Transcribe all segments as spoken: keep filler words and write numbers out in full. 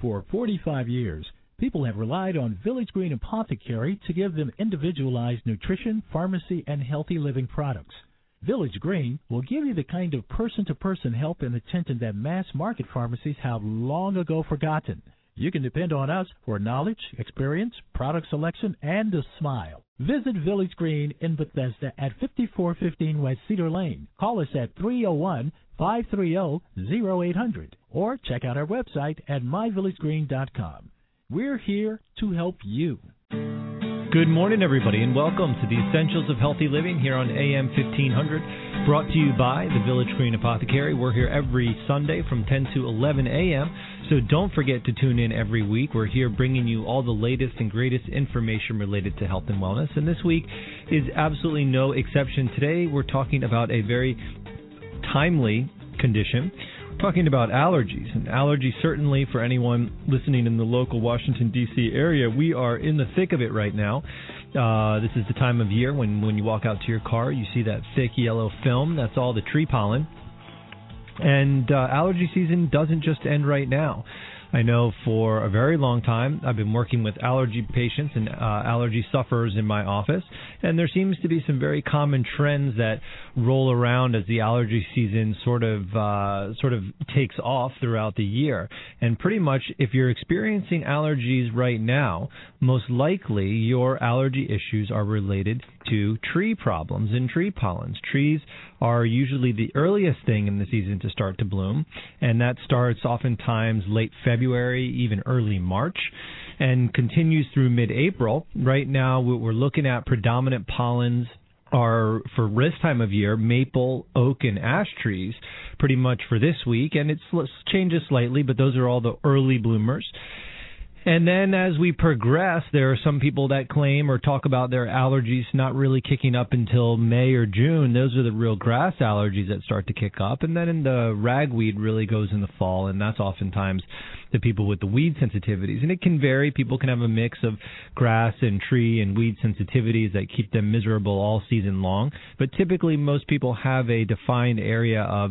For forty-five years, people have relied on Village Green Apothecary to give them individualized nutrition, pharmacy, and healthy living products. Village Green will give you the kind of person-to-person help and attention that mass-market pharmacies have long ago forgotten. You can depend on us for knowledge, experience, product selection, and a smile. Visit Village Green in Bethesda at fifty-four fifteen West Cedar Lane. Call us at three oh one, five three zero, zero eight hundred or check out our website at my village green dot com. We're here to help you. Good morning, everybody, and welcome to the Essentials of Healthy Living here on A M fifteen hundred, brought to you by the Village Green Apothecary. We're here every Sunday from ten to eleven a.m., so don't forget to tune in every week. We're here bringing you all the latest and greatest information related to health and wellness, and this week is absolutely no exception. Today, we're talking about a very timely condition. We're talking about allergies, and allergies certainly for anyone listening in the local Washington, D C area. We are in the thick of it right now. Uh, this is the time of year when, when you walk out to your car, you see that thick yellow film. That's all the tree pollen. And uh, allergy season doesn't just end right now. I know for a very long time I've been working with allergy patients and uh, allergy sufferers in my office, and there seems to be some very common trends that roll around as the allergy season sort of uh, sort of takes off throughout the year. And pretty much if you're experiencing allergies right now, most likely your allergy issues are related to tree problems and tree pollens. Trees are usually the earliest thing in the season to start to bloom, and that starts oftentimes late February, even early March, and continues through mid-April. Right now, what we're looking at predominant pollens are, for this time of year, maple, oak, and ash trees, pretty much for this week, and it changes slightly, but those are all the early bloomers. And then as we progress, there are some people that claim or talk about their allergies not really kicking up until May or June. Those are the real grass allergies that start to kick up. And then in the ragweed really goes in the fall, and that's oftentimes the people with the weed sensitivities. And it can vary. People can have a mix of grass and tree and weed sensitivities that keep them miserable all season long. But typically most people have a defined area of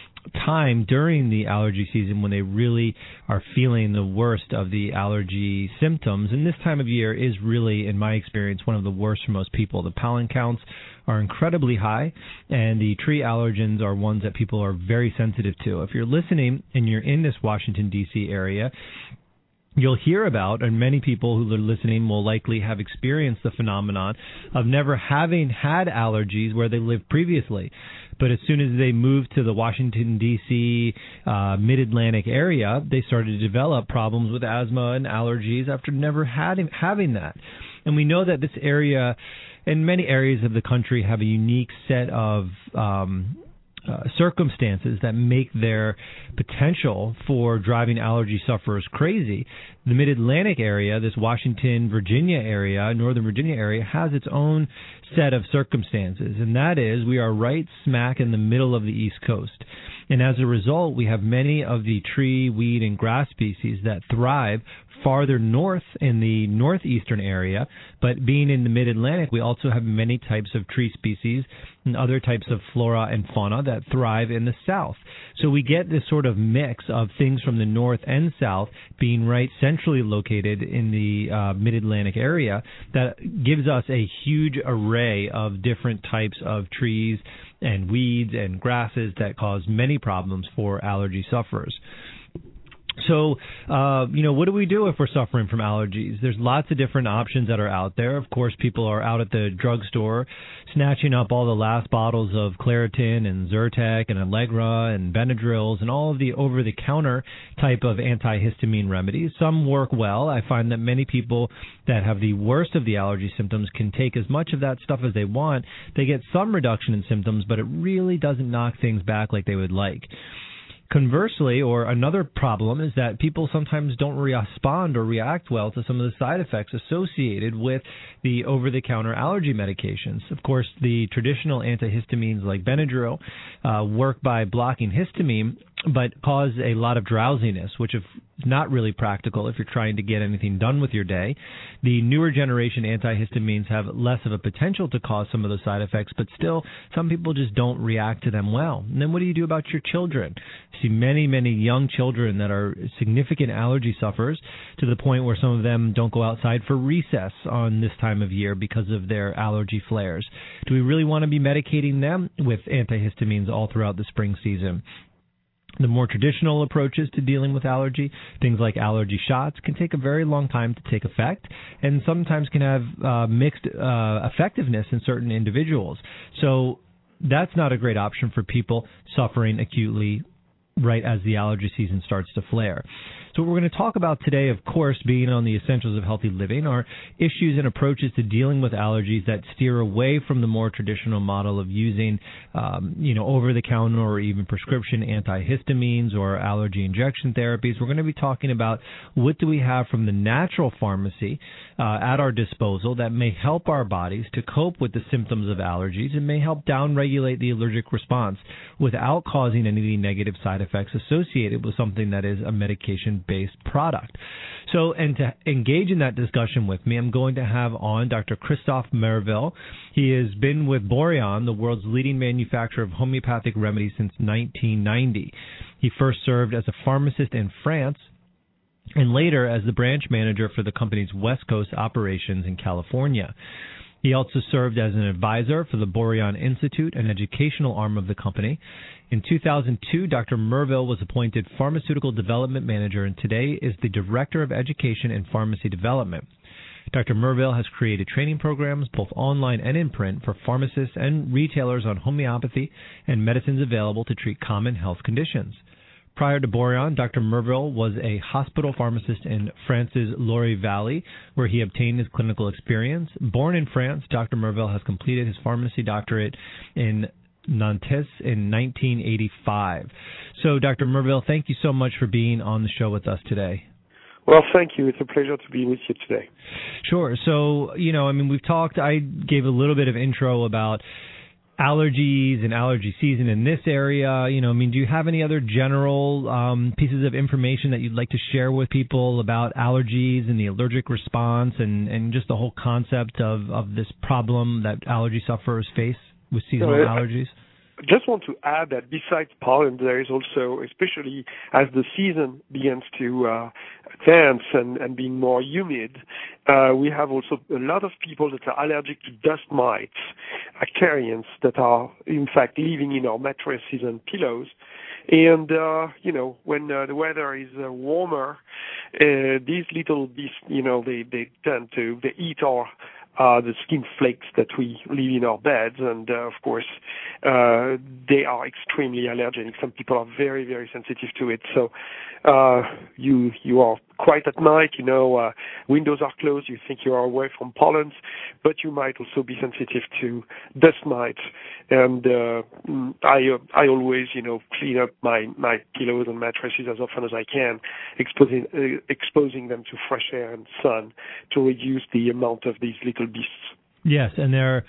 time during the allergy season when they really are feeling the worst of the allergy symptoms. And this time of year is really, in my experience, one of the worst for most people. The pollen counts are incredibly high, and the tree allergens are ones that people are very sensitive to. If you're listening and you're in this Washington, D C area, you'll hear about, and many people who are listening will likely have experienced the phenomenon of never having had allergies where they lived previously. But as soon as they moved to the Washington, D C uh, mid-Atlantic area, they started to develop problems with asthma and allergies after never had, having that. And we know that this area and many areas of the country have a unique set of um Uh, circumstances that make their potential for driving allergy sufferers crazy. The Mid-Atlantic area, this Washington, Virginia area, Northern Virginia area, has its own set of circumstances, and that is we are right smack in the middle of the East Coast. And as a result, we have many of the tree, weed, and grass species that thrive farther north in the northeastern area, but being in the mid-Atlantic, we also have many types of tree species and other types of flora and fauna that thrive in the south. So we get this sort of mix of things from the north and south being right centrally located in the uh, mid-Atlantic area that gives us a huge array of different types of trees and weeds and grasses that cause many problems for allergy sufferers. So, uh, you know, what do we do if we're suffering from allergies? There's lots of different options that are out there. Of course, people are out at the drugstore snatching up all the last bottles of Claritin and Zyrtec and Allegra and Benadryls and all of the over-the-counter type of antihistamine remedies. Some work well. I find that many people that have the worst of the allergy symptoms can take as much of that stuff as they want. They get some reduction in symptoms, but it really doesn't knock things back like they would like. Conversely, or another problem, is that people sometimes don't respond or react well to some of the side effects associated with the over-the-counter allergy medications. Of course, the traditional antihistamines like Benadryl uh, work by blocking histamine, but cause a lot of drowsiness, which is not really practical if you're trying to get anything done with your day. The newer generation antihistamines have less of a potential to cause some of those side effects, but still, some people just don't react to them well. And then what do you do about your children? I see many, many young children that are significant allergy sufferers to the point where some of them don't go outside for recess on this time of year because of their allergy flares. Do we really want to be medicating them with antihistamines all throughout the spring season? The more traditional approaches to dealing with allergy, things like allergy shots, can take a very long time to take effect and sometimes can have uh, mixed uh, effectiveness in certain individuals. So that's not a great option for people suffering acutely right as the allergy season starts to flare. So what we're going to talk about today, of course, being on the Essentials of Healthy Living, are issues and approaches to dealing with allergies that steer away from the more traditional model of using, um, you know, over-the-counter or even prescription antihistamines or allergy injection therapies. We're going to be talking about what do we have from the natural pharmacy uh, at our disposal that may help our bodies to cope with the symptoms of allergies and may help downregulate the allergic response without causing any of the negative side effects associated with something that is a medication-based product. So, and to engage in that discussion with me, I'm going to have on Doctor Christophe Merveille. He has been with Boiron, the world's leading manufacturer of homeopathic remedies, since nineteen ninety. He first served as a pharmacist in France and later as the branch manager for the company's West Coast operations in California. He also served as an advisor for the Boiron Institute, an educational arm of the company. In two thousand two, Doctor Merveille was appointed Pharmaceutical Development Manager and today is the Director of Education and Pharmacy Development. Doctor Merveille has created training programs, both online and in print, for pharmacists and retailers on homeopathy and medicines available to treat common health conditions. Prior to Boiron, Doctor Merveille was a hospital pharmacist in France's Loire Valley, where he obtained his clinical experience. Born in France, Doctor Merveille has completed his pharmacy doctorate in Nantes in nineteen eighty-five. So, Doctor Merveille, thank you so much for being on the show with us today. Well, thank you. It's a pleasure to be with you today. Sure. So, you know, I mean, we've talked, I gave a little bit of intro about allergies and allergy season in this area. You know, I mean, do you have any other general um, pieces of information that you'd like to share with people about allergies and the allergic response and, and just the whole concept of, of this problem that allergy sufferers face with seasonal no, allergies? I just want to add that besides pollen, there is also, especially as the season begins to uh, advance and, and being more humid, uh, we have also a lot of people that are allergic to dust mites, Acarians, that are in fact living in our mattresses and pillows. And, uh, you know, when uh, the weather is uh, warmer, uh, these little beasts, you know, they, they tend to, they eat our Uh, the skin flakes that we leave in our beds, and uh, of course, uh, they are extremely allergenic. Some people are very, very sensitive to it. So, uh, you you are quite at night. You know, uh, windows are closed. You think you are away from pollens, but you might also be sensitive to dust mites. And uh, I uh, I always, you know, clean up my my pillows and mattresses as often as I can, exposing uh, exposing them to fresh air and sun to reduce the amount of these little beasts. Yes, and they're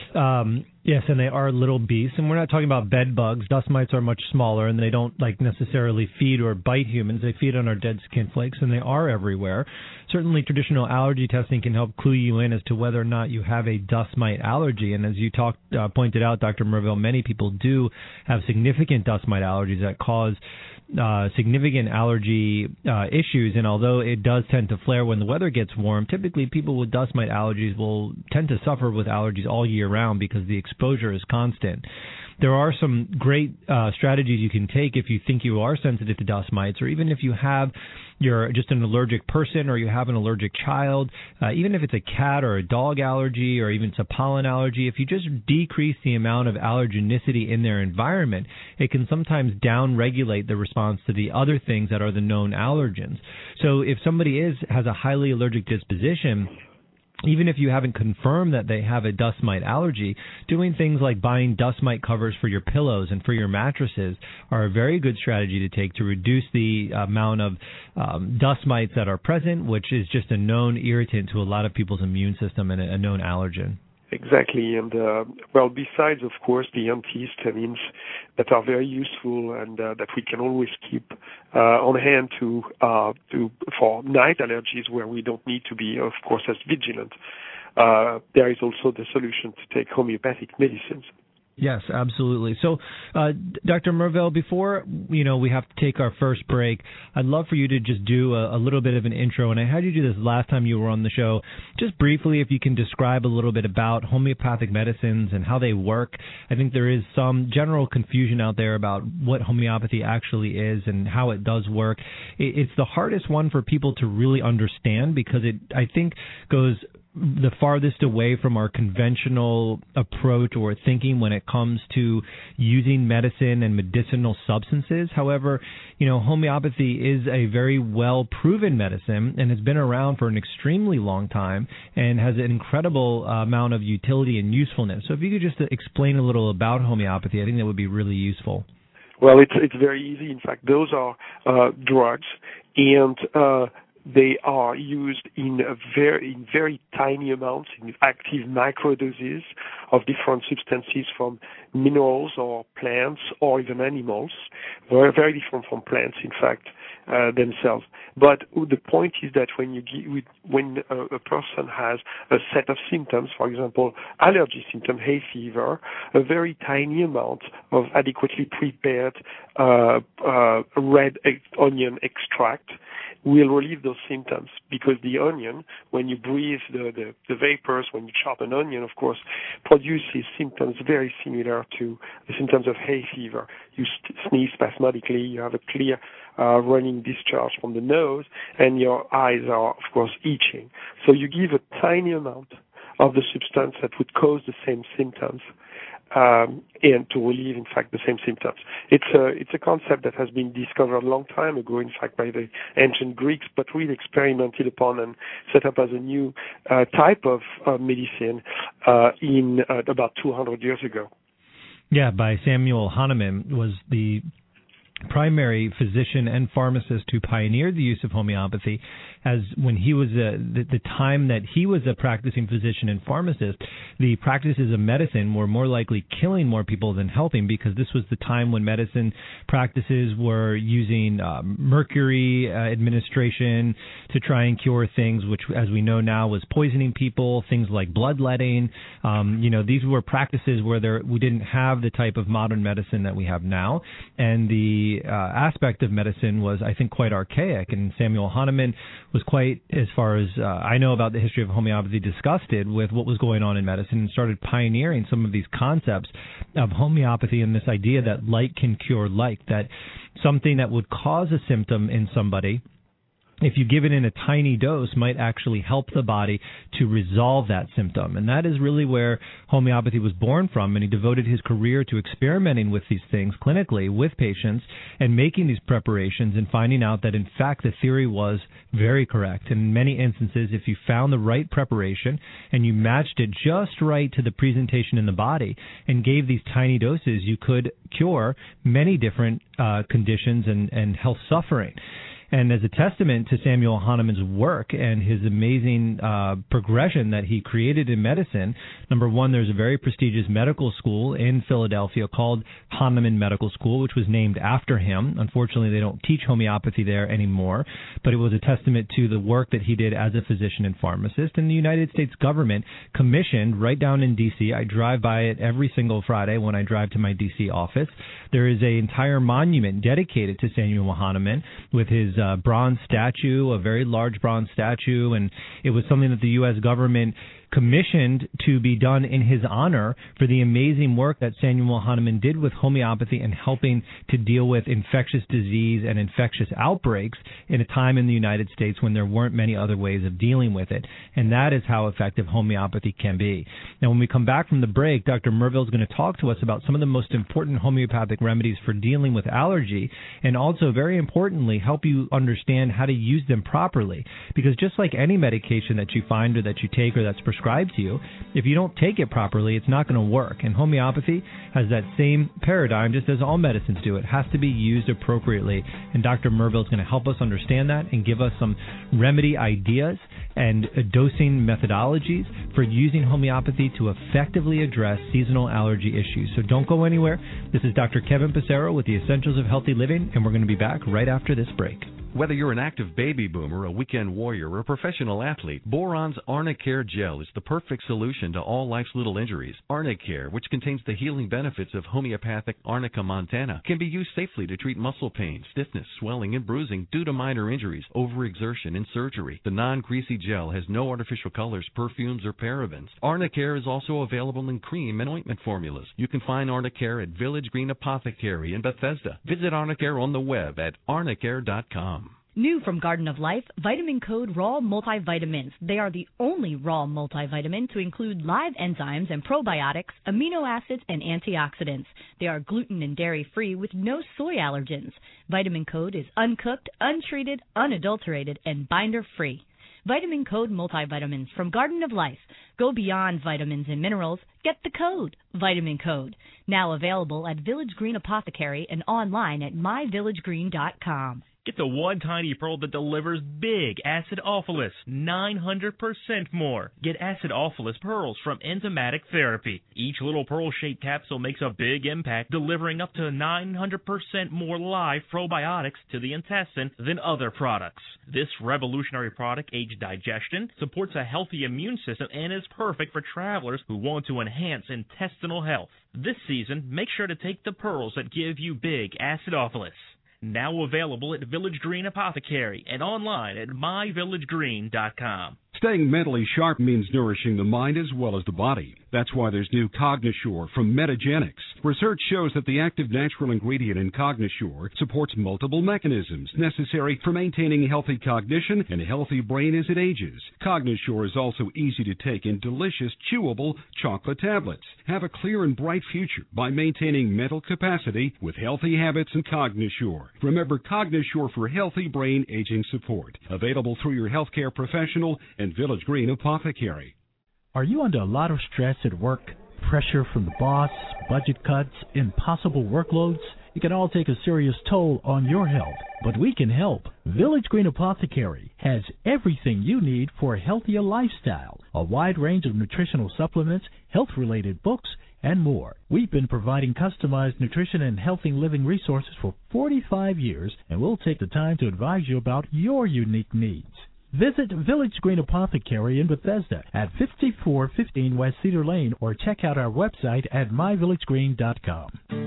um, yes, and they are little beasts. And we're not talking about bed bugs. Dust mites are much smaller, and they don't like necessarily feed or bite humans. They feed on our dead skin flakes, and they are everywhere. Certainly, traditional allergy testing can help clue you in as to whether or not you have a dust mite allergy. And as you talked, uh, pointed out, Doctor Merveille, many people do have significant dust mite allergies that cause Uh, significant allergy uh, issues, and although it does tend to flare when the weather gets warm, typically people with dust mite allergies will tend to suffer with allergies all year round because the exposure is constant. There are some great uh, strategies you can take if you think you are sensitive to dust mites, or even if you have you're just an allergic person or you have an allergic child, uh, even if it's a cat or a dog allergy or even it's a pollen allergy, if you just decrease the amount of allergenicity in their environment, it can sometimes down-regulate the response to the other things that are the known allergens. So if somebody is has a highly allergic disposition, even if you haven't confirmed that they have a dust mite allergy, doing things like buying dust mite covers for your pillows and for your mattresses are a very good strategy to take to reduce the amount of um, dust mites that are present, which is just a known irritant to a lot of people's immune system and a, a known allergen. exactly. And, uh, well, besides, of course, the antihistamines that are very useful and uh, that we can always keep uh, on hand to, uh, to for night allergies where we don't need to be, of course, as vigilant, uh, there is also the solution to take homeopathic medicines. Yes, absolutely. So, uh, Doctor Merville, before you know we have to take our first break, I'd love for you to just do a, a little bit of an intro. And I had you do this last time you were on the show. Just briefly, if you can describe a little bit about homeopathic medicines and how they work. I think there is some general confusion out there about what homeopathy actually is and how it does work. It, it's the hardest one for people to really understand because it, I think, goes the farthest away from our conventional approach or thinking when it comes to using medicine and medicinal substances. However, you know, homeopathy is a very well-proven medicine and has been around for an extremely long time and has an incredible uh, amount of utility and usefulness. So if you could just explain a little about homeopathy, I think that would be really useful. Well, it's it's very easy. In fact, those are uh, drugs, and uh, they are used in a very in very tiny amounts, in active microdoses of different substances from minerals or plants or even animals. Very, very different from plants, in fact, uh, themselves. But the point is that when you give, when a, a person has a set of symptoms, for example, allergy symptom, hay fever, a very tiny amount of adequately prepared uh, uh, red onion extract will relieve those symptoms, because the onion, when you breathe the, the, the vapors, when you chop an onion, of course, produces symptoms very similar to the symptoms of hay fever. You st- sneeze spasmodically, you have a clear uh, running discharge from the nose, and your eyes are, of course, itching. So you give a tiny amount of the substance that would cause the same symptoms, Um, and to relieve, in fact, the same symptoms. It's a, it's a concept that has been discovered a long time ago, in fact, by the ancient Greeks, but really experimented upon and set up as a new uh, type of uh, medicine uh, in uh, about two hundred years ago. Yeah, by Samuel Hahnemann, was the primary physician and pharmacist who pioneered the use of homeopathy, as when he was a, the, the time that he was a practicing physician and pharmacist, the practices of medicine were more likely killing more people than helping, because this was the time when medicine practices were using uh, mercury uh, administration to try and cure things, which, as we know now, was poisoning people, things like bloodletting. Um, you know, these were practices where there, we didn't have the type of modern medicine that we have now, and the uh, aspect of medicine was, I think, quite archaic. And Samuel Hahnemann was quite, as far as uh, I know about the history of homeopathy, disgusted with what was going on in medicine and started pioneering some of these concepts of homeopathy and this idea that like can cure like, that something that would cause a symptom in somebody, if you give it in a tiny dose, might actually help the body to resolve that symptom. And that is really where homeopathy was born from, and he devoted his career to experimenting with these things clinically with patients and making these preparations and finding out that, in fact, the theory was very correct. And in many instances, if you found the right preparation and you matched it just right to the presentation in the body and gave these tiny doses, you could cure many different uh, conditions and, and health suffering. And as a testament to Samuel Hahnemann's work and his amazing uh, progression that he created in medicine, number one, there's a very prestigious medical school in Philadelphia called Hahnemann Medical School, which was named after him. Unfortunately, they don't teach homeopathy there anymore, but it was a testament to the work that he did as a physician and pharmacist. And the United States government commissioned, right down in D C, I drive by it every single Friday when I drive to my D C office, there is an entire monument dedicated to Samuel Hahnemann with his uh, bronze statue, a very large bronze statue, and it was something that the U S government commissioned to be done in his honor for the amazing work that Samuel Hahnemann did with homeopathy and helping to deal with infectious disease and infectious outbreaks in a time in the United States when there weren't many other ways of dealing with it. And that is how effective homeopathy can be. Now, when we come back from the break, Doctor Merville is going to talk to us about some of the most important homeopathic remedies for dealing with allergy, and also, very importantly, help you understand how to use them properly. Because just like any medication that you find or that you take or that's prescribed prescribed to you, if you don't take it properly, it's not going to work. And homeopathy has that same paradigm, just as all medicines do. It has to be used appropriately. And Doctor Merville is going to help us understand that and give us some remedy ideas and dosing methodologies for using homeopathy to effectively address seasonal allergy issues. So don't go anywhere. This is Doctor Kevin Passero with the Essentials of Healthy Living, and we're going to be back right after this break. Whether you're an active baby boomer, a weekend warrior, or a professional athlete, Boron's Arnicare Gel is the perfect solution to all life's little injuries. Arnicare, which contains the healing benefits of homeopathic Arnica montana, can be used safely to treat muscle pain, stiffness, swelling, and bruising due to minor injuries, overexertion, and surgery. The non-greasy gel has no artificial colors, perfumes, or parabens. Arnicare is also available in cream and ointment formulas. You can find Arnicare at Village Green Apothecary in Bethesda. Visit Arnicare on the web at arnicare dot com. New from Garden of Life, Vitamin Code Raw Multivitamins. They are the only raw multivitamin to include live enzymes and probiotics, amino acids, and antioxidants. They are gluten and dairy-free with no soy allergens. Vitamin Code is uncooked, untreated, unadulterated, and binder-free. Vitamin Code Multivitamins from Garden of Life. Go beyond vitamins and minerals. Get the code, Vitamin Code. Now available at Village Green Apothecary and online at my village green dot com. Get the one tiny pearl that delivers big acidophilus, nine hundred percent more. Get acidophilus pearls from Enzymatic Therapy. Each little pearl-shaped capsule makes a big impact, delivering up to nine hundred percent more live probiotics to the intestine than other products. This revolutionary product aids digestion, supports a healthy immune system, and is perfect for travelers who want to enhance intestinal health. This season, make sure to take the pearls that give you big acidophilus. Now available at Village Green Apothecary and online at my village green dot com. Staying mentally sharp means nourishing the mind as well as the body. That's why there's new Cognisure from Metagenics. Research shows that the active natural ingredient in Cognisure supports multiple mechanisms necessary for maintaining healthy cognition and a healthy brain as it ages. Cognisure is also easy to take in delicious, chewable chocolate tablets. Have a clear and bright future by maintaining mental capacity with healthy habits and Cognisure. Remember Cognisure for healthy brain aging support. Available through your healthcare professional and Village Green Apothecary. Are you under a lot of stress at work? Pressure from the boss, budget cuts, impossible workloads? It can all take a serious toll on your health, but we can help. Village Green Apothecary has everything you need for a healthier lifestyle, a wide range of nutritional supplements, health-related books, and more. We've been providing customized nutrition and healthy living resources for forty-five years, and we'll take the time to advise you about your unique needs. Visit Village Green Apothecary in Bethesda at fifty-four fifteen West Cedar Lane or check out our website at my village green dot com.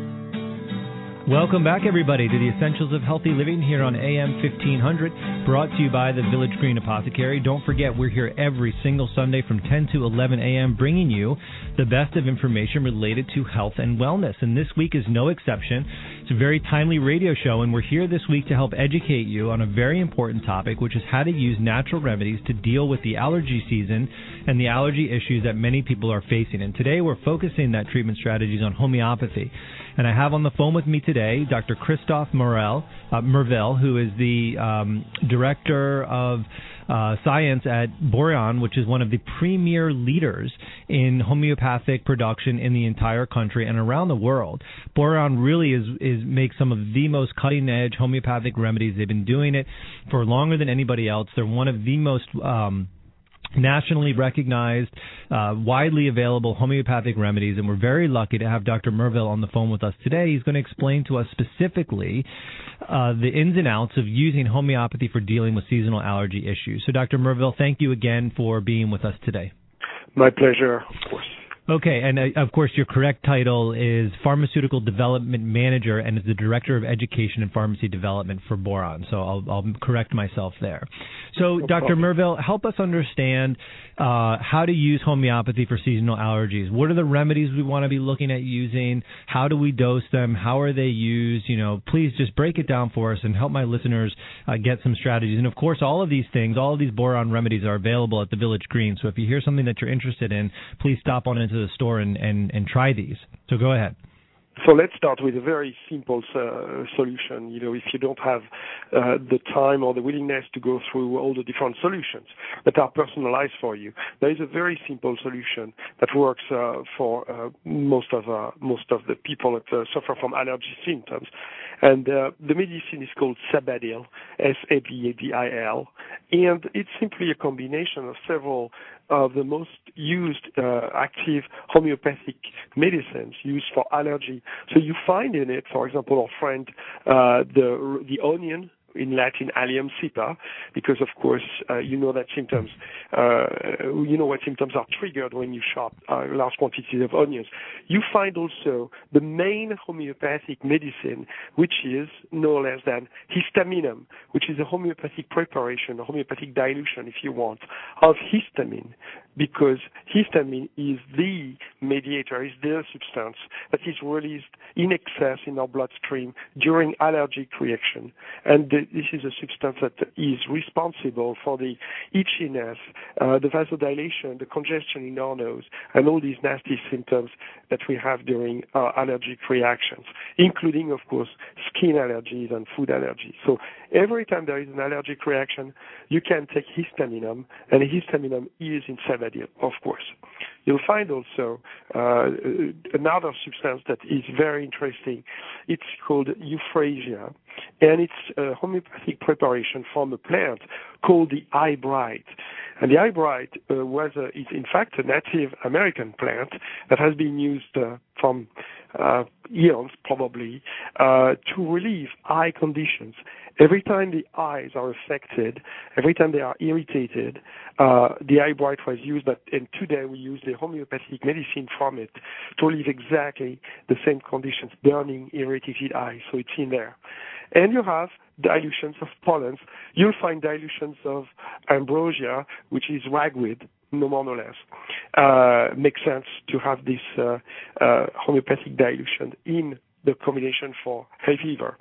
Welcome back, everybody, to the Essentials of Healthy Living here on A M fifteen hundred, brought to you by the Village Green Apothecary. Don't forget, we're here every single Sunday from ten to eleven a.m., bringing you the best of information related to health and wellness. And this week is no exception. It's a very timely radio show, and we're here this week to help educate you on a very important topic, which is how to use natural remedies to deal with the allergy season and the allergy issues that many people are facing. And today we're focusing that treatment strategies on homeopathy. And I have on the phone with me today Doctor Christophe Morel, uh, Merville, who is the um, Director of uh, Science at Boiron, which is one of the premier leaders in homeopathic production in the entire country and around the world. Boiron really is, is makes some of the most cutting-edge homeopathic remedies. They've been doing it for longer than anybody else. They're one of the most Um, nationally recognized, uh, widely available homeopathic remedies, and we're very lucky to have Doctor Merville on the phone with us today. He's going to explain to us specifically uh, the ins and outs of using homeopathy for dealing with seasonal allergy issues. So, Doctor Merville, thank you again for being with us today. My pleasure, of course. Okay, and uh, of course your correct title is Pharmaceutical Development Manager and is the Director of Education and Pharmacy Development for Boiron, so I'll, I'll correct myself there. So, no Doctor Merville, help us understand uh, how to use homeopathy for seasonal allergies. What are the remedies we want to be looking at using? How do we dose them? How are they used? You know, please just break it down for us and help my listeners uh, get some strategies. And, of course, all of these things, all of these Boiron remedies are available at the Village Green, so if you hear something that you're interested in, please stop on into the store and, and, and try these. So go ahead. So let's start with a very simple uh, solution. You know, if you don't have uh, the time or the willingness to go through all the different solutions that are personalized for you, there is a very simple solution that works uh, for uh, most of uh, most of the people that uh, suffer from allergy symptoms. And uh, the medicine is called Sabadil, S A B A D I L, and it's simply a combination of several of the most used uh, active homeopathic medicines used for allergy. So you find in it, for example, our friend, uh, the the onion, in Latin, Allium cepa, because of course uh, you know that symptoms, uh, you know what symptoms are triggered when you chop uh, large quantities of onions. You find also the main homeopathic medicine, which is no less than histaminum, which is a homeopathic preparation, a homeopathic dilution, if you want, of histamine, because histamine is the mediator, is the substance that is released in excess in our bloodstream during allergic reaction. And the this is a substance that is responsible for the itchiness, uh, the vasodilation, the congestion in our nose, and all these nasty symptoms that we have during uh, allergic reactions, including, of course, skin allergies and food allergies. So every time there is an allergic reaction, you can take histaminum, and histaminum is in Sabadil, of course. You'll find also uh, another substance that is very interesting. It's called euphrasia, and it's a homeopathic preparation from a plant called the eyebright. And the eyebright uh, was, a, is in fact a Native American plant that has been used uh, from uh, eons probably uh, to relieve eye conditions. Every time the eyes are affected, every time they are irritated, uh, the eyebright was used, but and today we use the homeopathic medicine from it to relieve exactly the same conditions, burning, irritated eyes, so it's in there. And you have dilutions of pollens. You'll find dilutions of ambrosia, which is ragweed, no more no less. Uh, makes sense to have this uh, uh, homeopathic dilution in the combination for hay fever.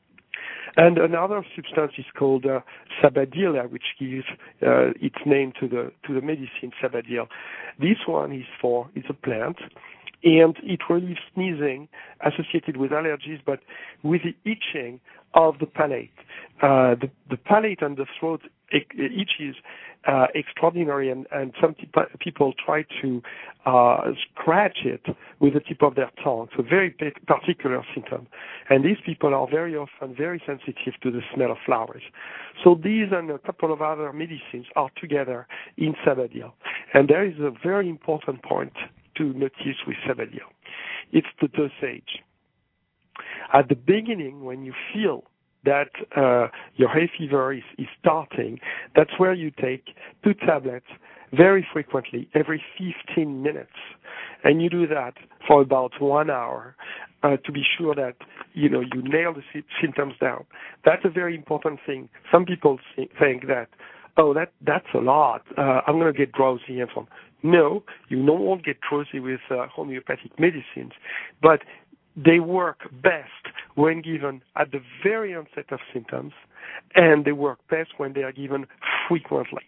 And another substance is called uh, Sabadil, which gives uh, its name to the to the medicine Sabadil. This one is for it's a plant, and it relieves sneezing associated with allergies, but with the itching of the palate. Uh, the, the palate and the throat itches uh, extraordinary, and, and some t- people try to uh, scratch it with the tip of their tongue. So very p- particular symptom. And these people are very often very sensitive to the smell of flowers. So these and a couple of other medicines are together in Sabadil. And there is a very important point to notice with Sabadil. It's the dosage. At the beginning, when you feel that uh, your hay fever is, is starting, that's where you take two tablets very frequently, every fifteen minutes. And you do that for about one hour uh, to be sure that, you know, you nail the sy- symptoms down. That's a very important thing. Some people think that, oh, that that's a lot. Uh, I'm going to get drowsy and so on. No, you won't get drowsy with uh, homeopathic medicines, but they work best when given at the very onset of symptoms, and they work best when they are given frequently.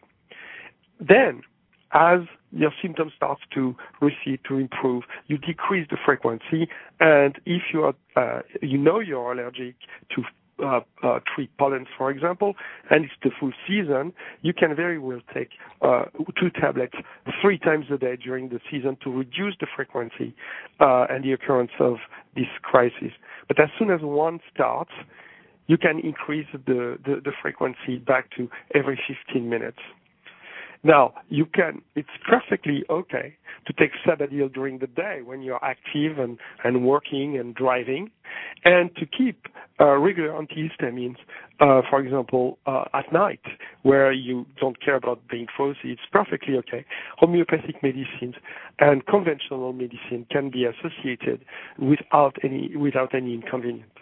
Then, as your symptoms start to recede, to improve, you decrease the frequency, and if you are, uh, you know you're allergic to Uh, uh, tree pollens, for example, and it's the full season, you can very well take uh, two tablets three times a day during the season to reduce the frequency uh, and the occurrence of this crisis. But as soon as one starts, you can increase the, the, the frequency back to every fifteen minutes. Now, you can, it's perfectly okay to take Sabadil during the day when you're active and, and working and driving, and to keep uh, regular antihistamines, uh, for example, uh, at night, where you don't care about being drowsy. It's perfectly okay. Homeopathic medicines and conventional medicine can be associated without any, without any inconvenience.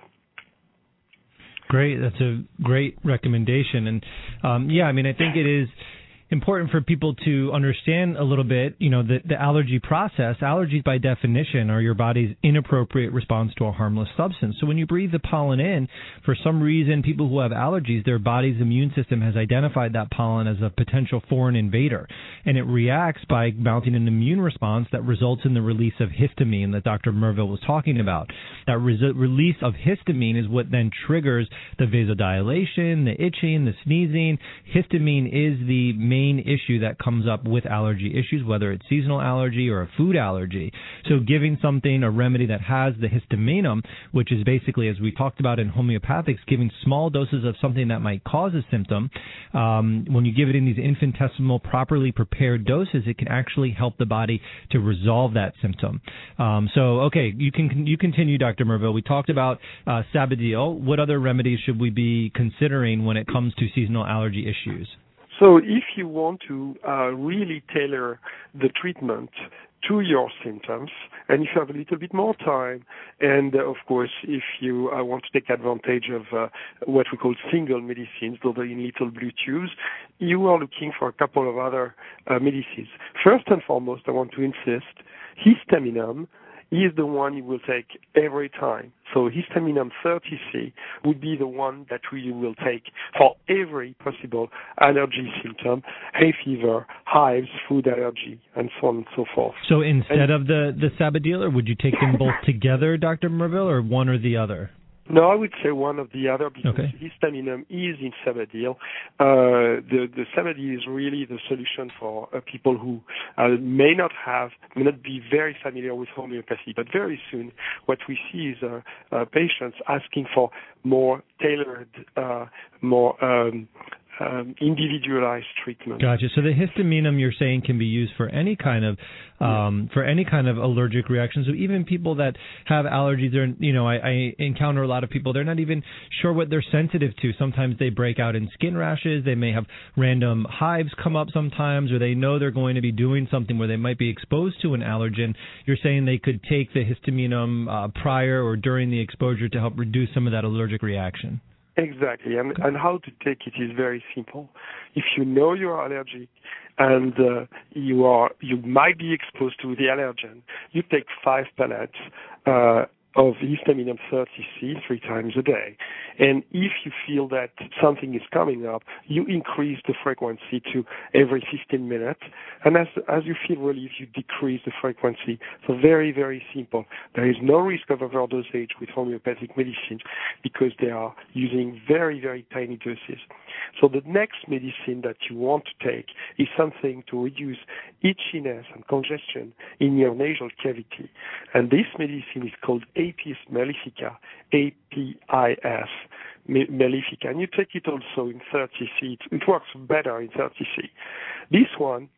Great. That's a great recommendation. And, um, yeah, I mean, I think it is important for people to understand a little bit, you know, the, the allergy process. Allergies, by definition, are your body's inappropriate response to a harmless substance. So when you breathe the pollen in, for some reason, people who have allergies, their body's immune system has identified that pollen as a potential foreign invader, and it reacts by mounting an immune response that results in the release of histamine that Doctor Merville was talking about. That re- release of histamine is what then triggers the vasodilation, the itching, the sneezing. Histamine is the main main issue that comes up with allergy issues, whether it's seasonal allergy or a food allergy. So giving something, a remedy that has the histaminum, which is basically, as we talked about in homeopathics, giving small doses of something that might cause a symptom, um, when you give it in these infinitesimal, properly prepared doses, it can actually help the body to resolve that symptom. Um, so, okay, you can you continue, Doctor Merville. We talked about uh, Sabadil. What other remedies should we be considering when it comes to seasonal allergy issues? So if you want to uh, really tailor the treatment to your symptoms, and if you have a little bit more time, and uh, of course, if you uh, want to take advantage of uh, what we call single medicines, those are in little blue tubes, you are looking for a couple of other uh, medicines. First and foremost, I want to insist, histaminum is the one you will take every time. So histaminum thirty C would be the one that you will take for every possible allergy symptom, hay fever, hives, food allergy, and so on and so forth. So instead and, of the, the Sabadil, or would you take them both together, Doctor Merville, or one or the other? No, I would say one of the other, because okay. histaminum is in Sabadil. Uh, the, the Sabadil is really the solution for uh, people who uh, may not have, may not be very familiar with homeopathy. But very soon, what we see is uh, uh, patients asking for more tailored, uh, more um, Um, individualized treatment. Gotcha. So the histaminum, you're saying, can be used for any kind of um, yeah. for any kind of allergic reaction. So even people that have allergies, are, you know, I, I encounter a lot of people, they're not even sure what they're sensitive to. Sometimes they break out in skin rashes. They may have random hives come up sometimes, or they know they're going to be doing something where they might be exposed to an allergen. You're saying they could take the histaminum uh, prior or during the exposure to help reduce some of that allergic reaction. Exactly, and, and how to take it is very simple. If you know you're allergic and uh, you are you might be exposed to the allergen, you take five pellets uh, of histaminum thirty C three times a day. And if you feel that something is coming up, you increase the frequency to every fifteen minutes. And as as you feel relief, you decrease the frequency. So very, very simple. There is no risk of overdosage with homeopathic medicines because they are using very, very tiny doses. So the next medicine that you want to take is something to reduce itchiness and congestion in your nasal cavity. And this medicine is called Apis mellifica, A P I S mellifica. And you take it also in thirty C. It, it works better in thirty C. This one,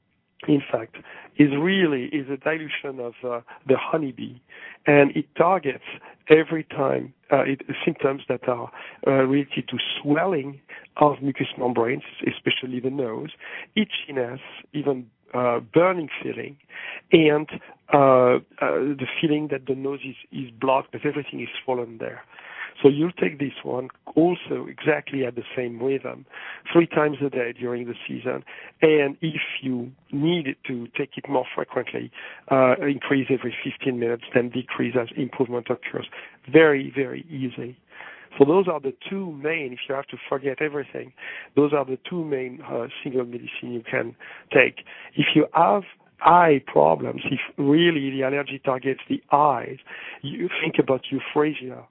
in fact, is really is a dilution of uh, the honeybee, and it targets every time uh, it, symptoms that are uh, related to swelling of mucous membranes, especially the nose, itchiness, even uh, burning feeling, and uh, uh, the feeling that the nose is, is blocked, that everything is swollen there. So you'll take this one also exactly at the same rhythm, three times a day during the season. And if you need to take it more frequently, uh, increase every fifteen minutes, then decrease as improvement occurs. Very, very easy. So those are the two main, if you have to forget everything, those are the two main uh, single medicine you can take. If you have eye problems, if really the allergy targets the eyes, you think about euphrasia,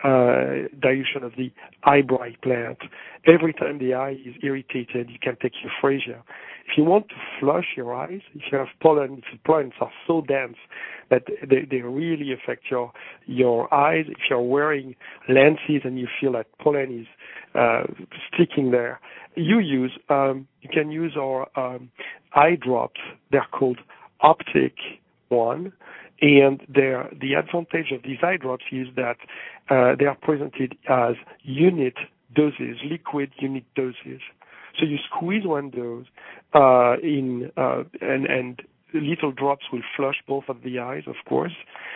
uh, dilution of the eyebright plant. Every time the eye is irritated, you can take euphrasia. If you want to flush your eyes, if you have pollen, if the pollens are so dense that they, they really affect your your eyes, if you're wearing lenses and you feel that pollen is uh, sticking there, you use um, you can use our um, eye drops. They're called Optic One, and they're, the advantage of these eye drops is that uh, they are presented as unit doses, liquid unit doses. So you squeeze one dose uh, in, uh, and, and little drops will flush both of the eyes, of course.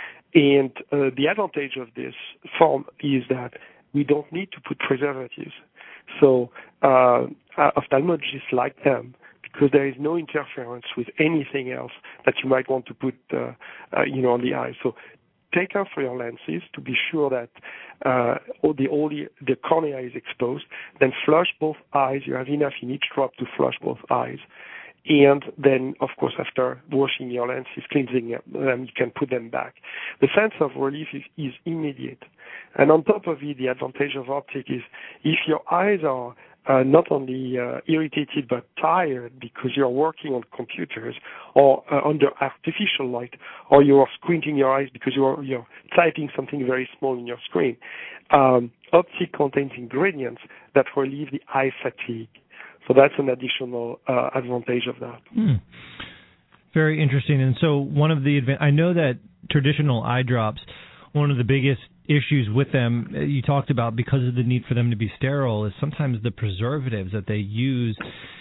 And uh, the advantage of this form is that we don't need to put preservatives. So uh, ophthalmologists like them because there is no interference with anything else that you might want to put, uh, uh, you know, on the eye. So take out for your lenses to be sure that uh, all the, all the, the cornea is exposed. Then flush both eyes. You have enough in each drop to flush both eyes. And then, of course, after washing your lenses, cleansing them, you can put them back. The sense of relief is, is immediate. And on top of it, the advantage of optic is if your eyes are uh, not only uh, irritated but tired because you're working on computers or uh, under artificial light, or you're squinting your eyes because you're, you're typing something very small in your screen, um, optic contains ingredients that relieve the eye fatigue. So that's an additional uh, advantage of that. Hmm. Very interesting. And so one of the adva- I know that traditional eye drops, one of the biggest issues with them, you talked about because of the need for them to be sterile, is sometimes the preservatives that they use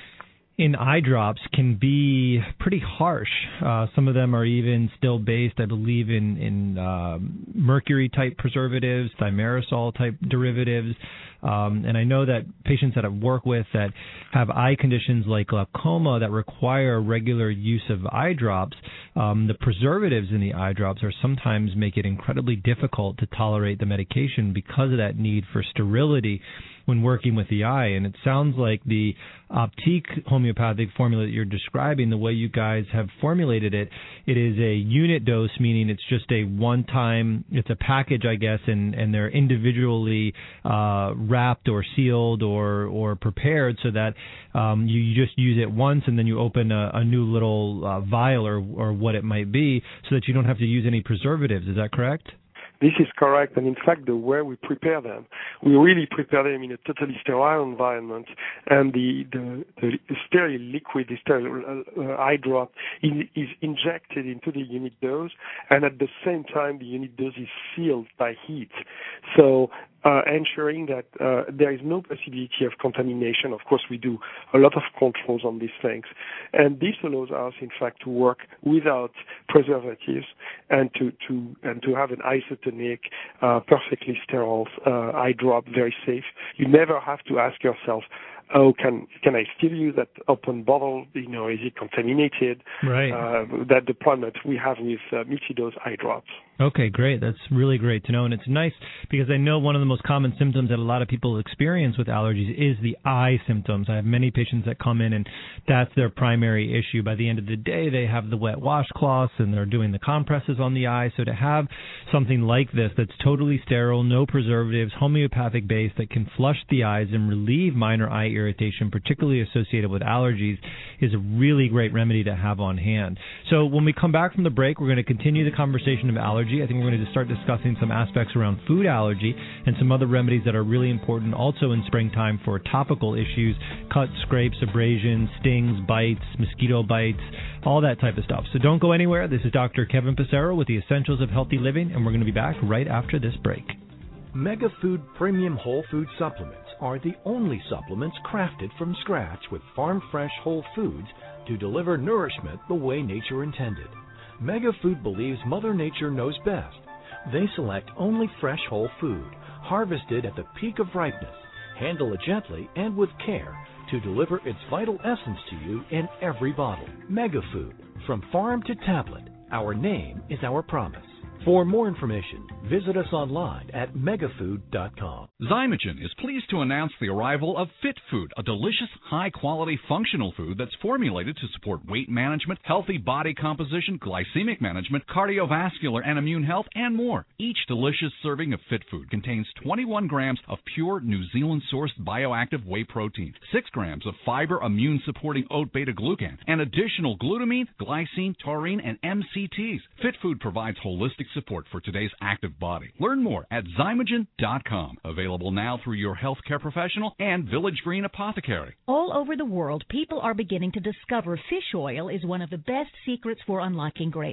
in eye drops can be pretty harsh. Uh, some of them are even still based, I believe, in, in uh, mercury-type preservatives, thimerosal-type derivatives. Um, and I know that patients that I work with that have eye conditions like glaucoma that require regular use of eye drops, um, the preservatives in the eye drops are sometimes make it incredibly difficult to tolerate the medication because of that need for sterility when working with the eye. And it sounds like the Optique homeopathic formula that you're describing, the way you guys have formulated it, it is a unit dose, meaning it's just a one-time, it's a package, I guess, and, and they're individually uh, wrapped or sealed or, or prepared so that um, you, you just use it once and then you open a, a new little uh, vial or, or what it might be so that you don't have to use any preservatives. Is that correct? This is correct, and in fact, the way we prepare them, we really prepare them in a totally sterile environment, and the the, the sterile liquid, the sterile uh, eye drop, is, is injected into the unit dose, and at the same time, the unit dose is sealed by heat. So Uh, ensuring that uh, there is no possibility of contamination. Of course, we do a lot of controls on these things. And this allows us, in fact, to work without preservatives and to, to, and to have an isotonic, uh, perfectly sterile uh, eye drop, very safe. You never have to ask yourself, oh, can can I still use that open bottle? You know, is it contaminated? Right. Uh, that the problem that we have with uh, multi-dose eye drops. Okay, great. That's really great to know. And it's nice because I know one of the most common symptoms that a lot of people experience with allergies is the eye symptoms. I have many patients that come in and that's their primary issue. By the end of the day, they have the wet washcloths and they're doing the compresses on the eye. So to have something like this that's totally sterile, no preservatives, homeopathic based, that can flush the eyes and relieve minor eye irritation, particularly associated with allergies, is a really great remedy to have on hand. So when we come back from the break, we're going to continue the conversation of allergy. I think we're going to start discussing some aspects around food allergy and some other remedies that are really important also in springtime for topical issues, cuts, scrapes, abrasions, stings, bites, mosquito bites, all that type of stuff. So don't go anywhere. This is Doctor Kevin Passero with the Essentials of Healthy Living, and we're going to be back right after this break. MegaFood Premium Whole Food Supplements are the only supplements crafted from scratch with farm-fresh whole foods to deliver nourishment the way nature intended. MegaFood believes Mother Nature knows best. They select only fresh whole food, harvested at the peak of ripeness, handle it gently and with care to deliver its vital essence to you in every bottle. MegaFood, from farm to tablet, our name is our promise. For more information, visit us online at megafood dot com. Zymogen is pleased to announce the arrival of Fit Food, a delicious, high-quality functional food that's formulated to support weight management, healthy body composition, glycemic management, cardiovascular and immune health, and more. Each delicious serving of Fit Food contains twenty-one grams of pure New Zealand-sourced bioactive whey protein, six grams of fiber immune-supporting oat beta-glucan, and additional glutamine, glycine, taurine, and M C Ts. Fit Food provides holistic support for today's active body. Learn more at zymogen dot com. Available now through your healthcare professional and Village Green Apothecary. All over the world, people are beginning to discover fish oil is one of the best secrets for unlocking great health.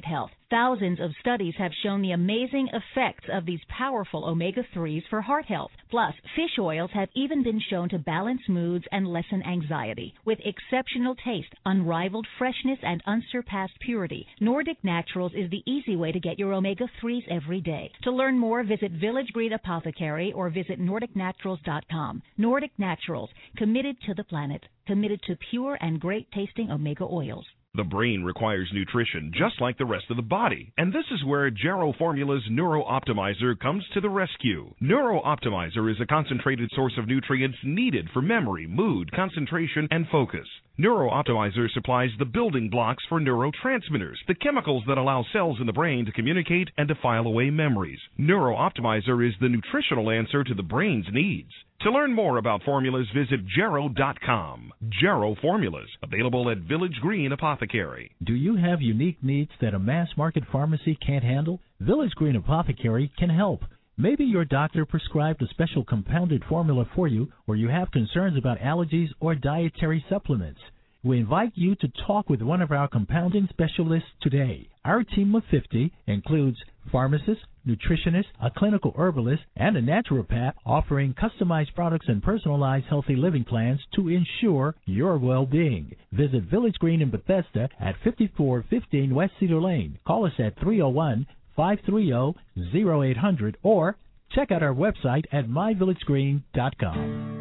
Thousands of studies have shown the amazing effects of these powerful omega threes for heart health. Plus, fish oils have even been shown to balance moods and lessen anxiety. With exceptional taste, unrivaled freshness, and unsurpassed purity, Nordic Naturals is the easy way to get your omega threes every day. To learn more, visit Village Green Apothecary or visit nordic naturals dot com. Nordic Naturals, committed to the planet, committed to pure and great-tasting omega oils. The brain requires nutrition just like the rest of the body, and this is where Jarrow Formula's Neuro Optimizer comes to the rescue. Neuro Optimizer is a concentrated source of nutrients needed for memory, mood, concentration, and focus. Neuro Optimizer supplies the building blocks for neurotransmitters, the chemicals that allow cells in the brain to communicate and to file away memories. Neuro Optimizer is the nutritional answer to the brain's needs. To learn more about formulas, visit jarrow dot com. Jarrow Formulas, available at Village Green Apothecary. Do you have unique needs that a mass market pharmacy can't handle? Village Green Apothecary can help. Maybe your doctor prescribed a special compounded formula for you, or you have concerns about allergies or dietary supplements. We invite you to talk with one of our compounding specialists today. Our team of fifty includes pharmacists, nutritionists, a clinical herbalist, and a naturopath offering customized products and personalized healthy living plans to ensure your well-being. Visit Village Green in Bethesda at fifty-four fifteen West Cedar Lane. Call us at three oh one, five three oh, oh eight hundred or check out our website at my village green dot com.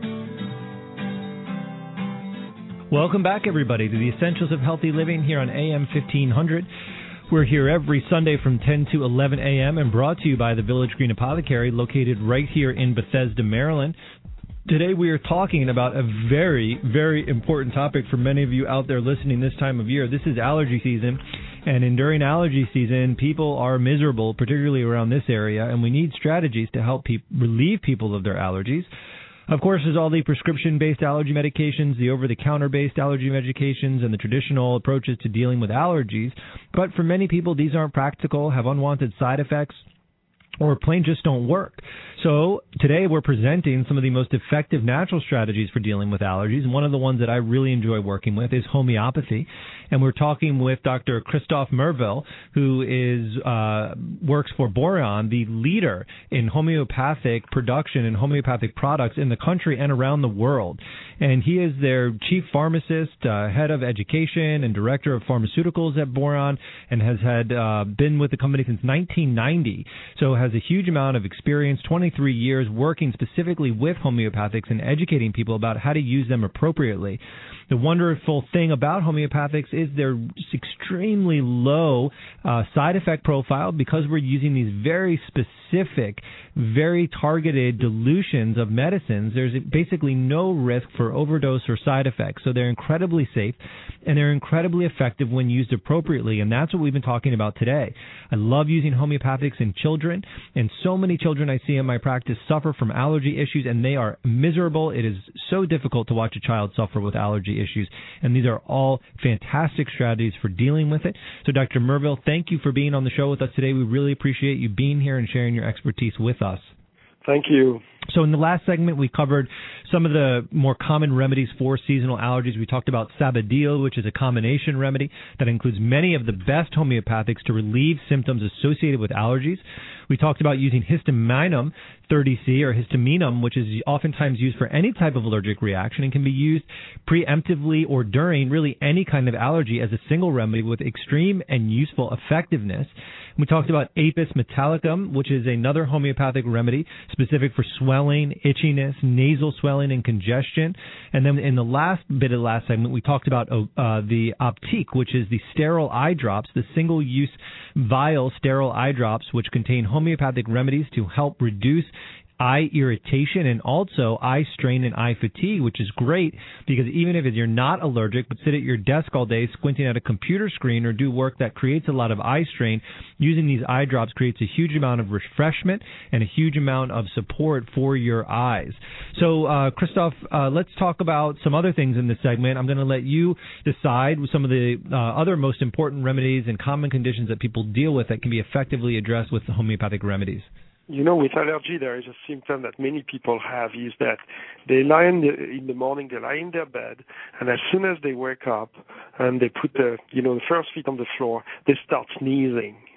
Welcome back, everybody, to the Essentials of Healthy Living here on A M fifteen hundred. We're here every Sunday from ten to eleven a.m. and brought to you by the Village Green Apothecary, located right here in Bethesda, Maryland. Today we are talking about a very, very important topic for many of you out there listening this time of year. This is allergy season, and in, during allergy season, people are miserable, particularly around this area, and we need strategies to help pe- relieve people of their allergies. Of course, there's all the prescription-based allergy medications, the over-the-counter-based allergy medications, and the traditional approaches to dealing with allergies. But for many people, these aren't practical, have unwanted side effects, or plain just don't work. So today we're presenting some of the most effective natural strategies for dealing with allergies. And one of the ones that I really enjoy working with is homeopathy. And we're talking with Doctor Christophe Merville, who is uh, works for Boiron, the leader in homeopathic production and homeopathic products in the country and around the world. And he is their chief pharmacist, uh, head of education, and director of pharmaceuticals at Boiron, and has had uh, been with the company since nineteen ninety. So has a huge amount of experience, twenty-three years working specifically with homeopathics and educating people about how to use them appropriately. The wonderful thing about homeopathics is their extremely low uh, side effect profile because we're using these very specific, very targeted dilutions of medicines. There's basically no risk for overdose or side effects. So they're incredibly safe and they're incredibly effective when used appropriately. And that's what we've been talking about today. I love using homeopathics in children, and so many children I see in my practice suffer from allergy issues, and they are miserable. It is so difficult to watch a child suffer with allergy issues, and these are all fantastic strategies for dealing with it. So Doctor Merville, thank you for being on the show with us today. We really appreciate you being here and sharing your expertise with us. Thank you. So in the last segment, we covered some of the more common remedies for seasonal allergies. We talked about Sabadil, which is a combination remedy that includes many of the best homeopathics to relieve symptoms associated with allergies. We talked about using Histaminum thirty C or Histaminum, which is oftentimes used for any type of allergic reaction and can be used preemptively or during really any kind of allergy as a single remedy with extreme and useful effectiveness. We talked about Apis metallicum, which is another homeopathic remedy specific for swelling, itchiness, nasal swelling, and congestion. And then in the last bit of the last segment, we talked about uh, the Optique, which is the sterile eye drops, the single-use vial sterile eye drops, which contain homeopathic remedies to help reduce eye irritation and also eye strain and eye fatigue, which is great because even if you're not allergic but sit at your desk all day squinting at a computer screen or do work that creates a lot of eye strain, using these eye drops creates a huge amount of refreshment and a huge amount of support for your eyes. So, uh, Christophe, uh, let's talk about some other things in this segment. I'm going to let you decide some of the uh, other most important remedies and common conditions that people deal with that can be effectively addressed with the homeopathic remedies. You know, with allergy, there is a symptom that many people have is that they lie in the, in the morning, they lie in their bed, and as soon as they wake up and they put the, you know, the first feet on the floor, they start sneezing.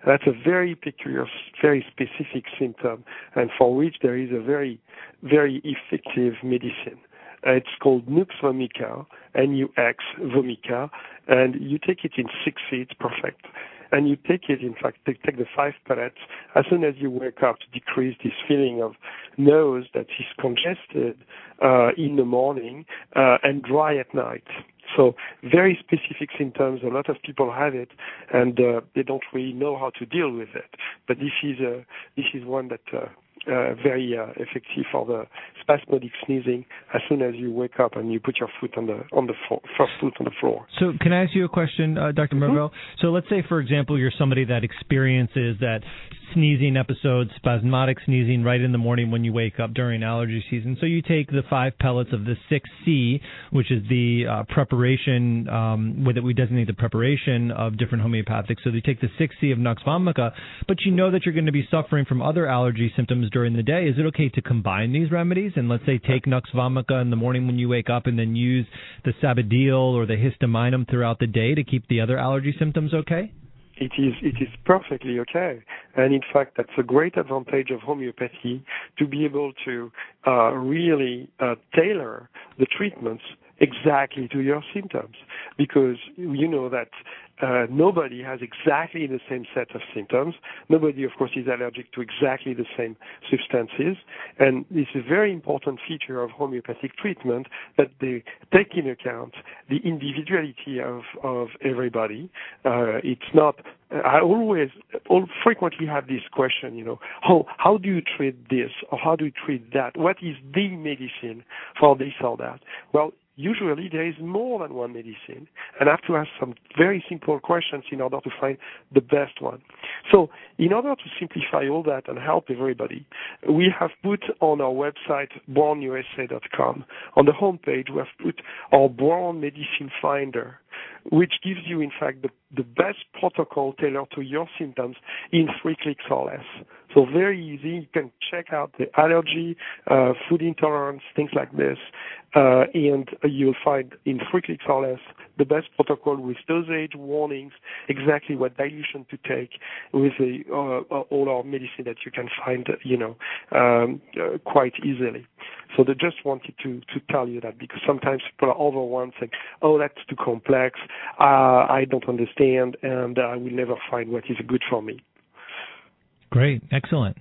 That's a very peculiar, very specific symptom, and for which there is a very, very effective medicine. Uh, it's called Nux vomica, N U X vomica, and you take it in six C, it's perfect. And you take it, in fact, take, take the five pellets as soon as you wake up to decrease this feeling of nose that is congested uh, in the morning uh, and dry at night. So very specific symptoms. A lot of people have it, and uh, they don't really know how to deal with it. But this is uh, this is one that uh, uh, very uh, effective for the spasmodic sneezing as soon as you wake up and you put your foot on the on the floor, first foot on the floor. So can I ask you a question, uh, Doctor Merville? Mm-hmm. So let's say, for example, you're somebody that experiences that sneezing episode, spasmodic sneezing right in the morning when you wake up during allergy season. So you take the five pellets of the six C, which is the uh, preparation, um, with it we designate the preparation of different homeopathics. So you take the six C of Nux vomica, but you know that you're going to be suffering from other allergy symptoms during the day. Is it okay to combine these remedies and let's say take Nux vomica in the morning when you wake up and then use the Sabadil or the histaminum throughout the day to keep the other allergy symptoms okay? It is it is perfectly okay, and in fact that's a great advantage of homeopathy, to be able to uh, really uh, tailor the treatments exactly to your symptoms, because you know that uh, nobody has exactly the same set of symptoms. Nobody, of course, is allergic to exactly the same substances, and it's a very important feature of homeopathic treatment that they take into account the individuality of, of everybody. Uh, it's not, I always, all, frequently have this question, you know, how, how do you treat this or how do you treat that? What is the medicine for this or that? Well, usually there is more than one medicine, and I have to ask some very simple questions in order to find the best one. So in order to simplify all that and help everybody, we have put on our website, Brown U S A dot com, on the homepage we have put our Brown Medicine Finder, which gives you, in fact, the, the best protocol tailored to your symptoms in three clicks or less. So very easy. You can check out the allergy, uh, food intolerance, things like this, uh, and you'll find in three clicks or less the best protocol with dosage, warnings, exactly what dilution to take, with the, uh, all our medicine that you can find, you know, um, uh, quite easily. So they just wanted to, to tell you that, because sometimes people are overwhelmed saying, oh, that's too complex, uh, I don't understand, and I will never find what is good for me. Great. Excellent.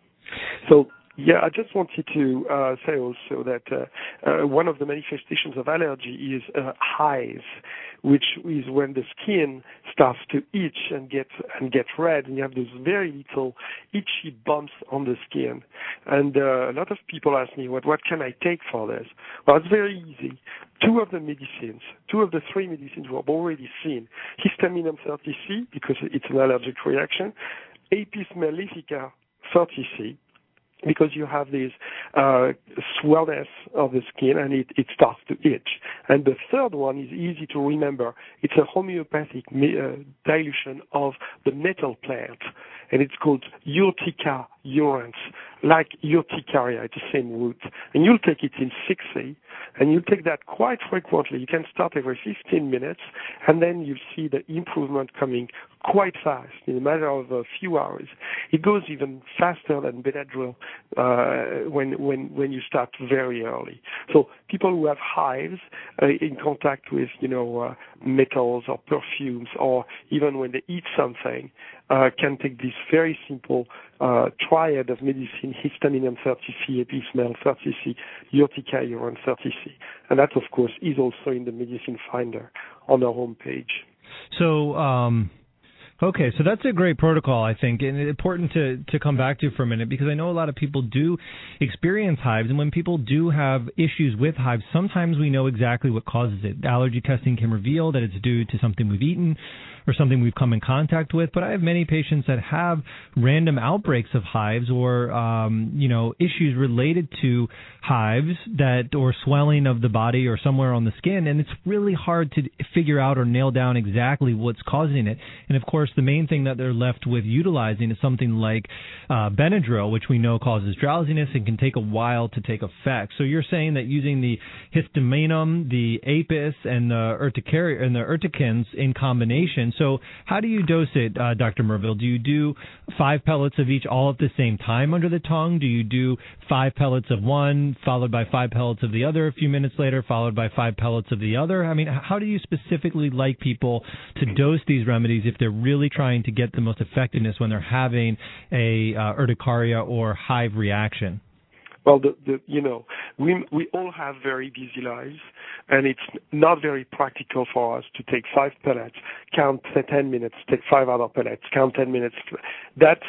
So, yeah, I just wanted to uh, say also that uh, uh, one of the manifestations of allergy is uh, hives, which is when the skin starts to itch and get and get red, and you have those very little itchy bumps on the skin. And uh, a lot of people ask me, what what can I take for this? Well, it's very easy. Two of the medicines, two of the three medicines we have already seen, histaminum thirty C, because it's an allergic reaction, Apis mellifica thirty C, because you have this uh, swellness of the skin and it, it starts to itch. And the third one is easy to remember. It's a homeopathic me- uh, dilution of the nettle plant, and it's called Urtica urens, like urticaria. It's the same root. And you'll take it in six C, and you'll take that quite frequently. You can start every fifteen minutes, and then you'll see the improvement coming quite fast in a matter of a few hours. It goes even faster than Benadryl uh, when when when you start very early. So people who have hives uh, in contact with, you know, uh, metals or perfumes, or even when they eat something, uh, can take this very simple uh, triad of medicine: histaminum thirty C, Apis mel thirty C, urtica urens thirty C, and that, of course, is also in the medicine finder on our homepage. So. Um Okay, so that's a great protocol, I think, and it's important to, to come back to for a minute, because I know a lot of people do experience hives, and when people do have issues with hives, sometimes we know exactly what causes it. Allergy testing can reveal that it's due to something we've eaten or something we've come in contact with, but I have many patients that have random outbreaks of hives or, um, you know, issues related to hives that or swelling of the body or somewhere on the skin, and it's really hard to figure out or nail down exactly what's causing it. And, of course, course, the main thing that they're left with utilizing is something like uh, Benadryl, which we know causes drowsiness and can take a while to take effect. So you're saying that using the histamine, the Apis, and the urticaria and the urticants in combination. So how do you dose it, uh, Doctor Merville? Do you do five pellets of each all at the same time under the tongue? Do you do five pellets of one, followed by five pellets of the other a few minutes later, followed by five pellets of the other? I mean, how do you specifically like people to dose these remedies if they're really trying to get the most effectiveness when they're having a uh, urticaria or hive reaction? Well, the, the, you know, we we all have very busy lives, and it's not very practical for us to take five pellets, count ten minutes, take five other pellets, count ten minutes. That's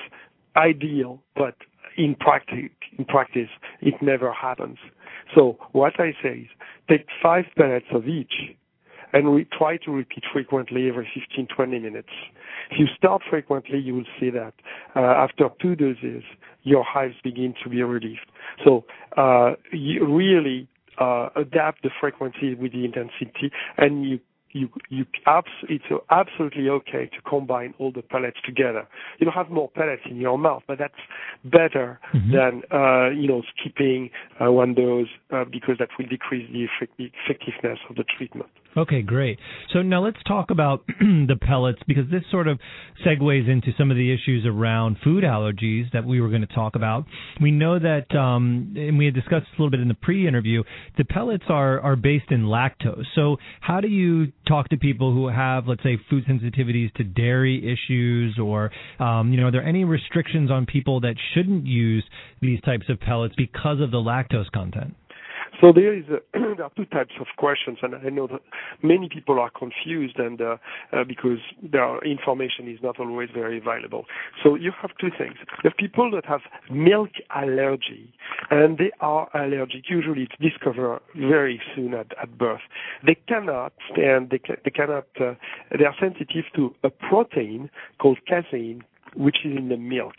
ideal, but in practice, in practice, it never happens. So what I say is take five pellets of each, and we try to repeat frequently every fifteen, twenty minutes. If you start frequently, you will see that uh, after two doses, your hives begin to be relieved. So uh, you really uh, adapt the frequency with the intensity, and you You, you, it's absolutely okay to combine all the pellets together. You don't have more pellets in your mouth, but that's better mm-hmm. than, uh, you know, skipping uh, one dose uh, because that will decrease the effectiveness of the treatment. Okay, great. So now let's talk about the pellets, because this sort of segues into some of the issues around food allergies that we were going to talk about. We know that, um, and we had discussed a little bit in the pre-interview, the pellets are, are based in lactose. So how do you talk to people who have, let's say, food sensitivities to dairy issues, or, um, you know, are there any restrictions on people that shouldn't use these types of pellets because of the lactose content? So there is a, there are two types of questions, and I know that many people are confused, and uh, uh, because their information is not always very available. So you have two things. You have people that have milk allergy, and they are allergic. Usually, it's discovered very soon at, at birth. They cannot stand. They, they cannot. Uh, they are sensitive to a protein called casein, which is in the milk,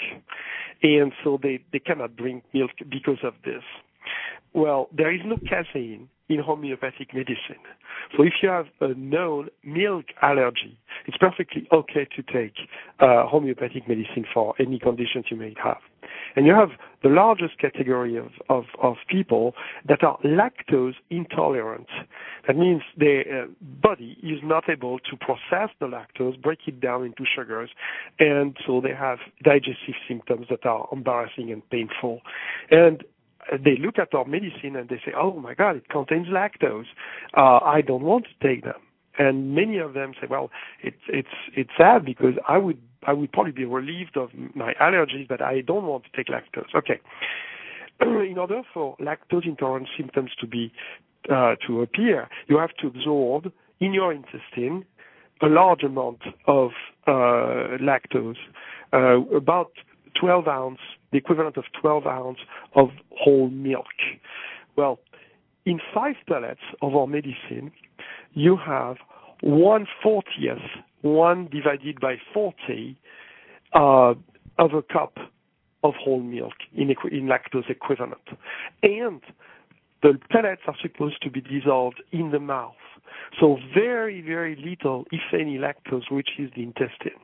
and so they they cannot drink milk because of this. Well, there is no casein in homeopathic medicine. So if you have a known milk allergy, it's perfectly okay to take uh, homeopathic medicine for any conditions you may have. And you have the largest category of, of, of people that are lactose intolerant. That means their uh, body is not able to process the lactose, break it down into sugars, and so they have digestive symptoms that are embarrassing and painful. And they look at our medicine and they say, oh, my God, it contains lactose. Uh, I don't want to take them. And many of them say, well, it's it's it's sad because I would I would probably be relieved of my allergies, but I don't want to take lactose. Okay. In order for lactose intolerant symptoms to be uh, to appear, you have to absorb in your intestine a large amount of uh, lactose, uh, about twelve ounce, the equivalent of twelve ounce of whole milk. Well, in five pellets of our medicine, you have one fortieth, one divided by forty uh, of a cup of whole milk in, equi- in lactose equivalent. And the pellets are supposed to be dissolved in the mouth. So very, very little, if any, lactose reaches the intestine.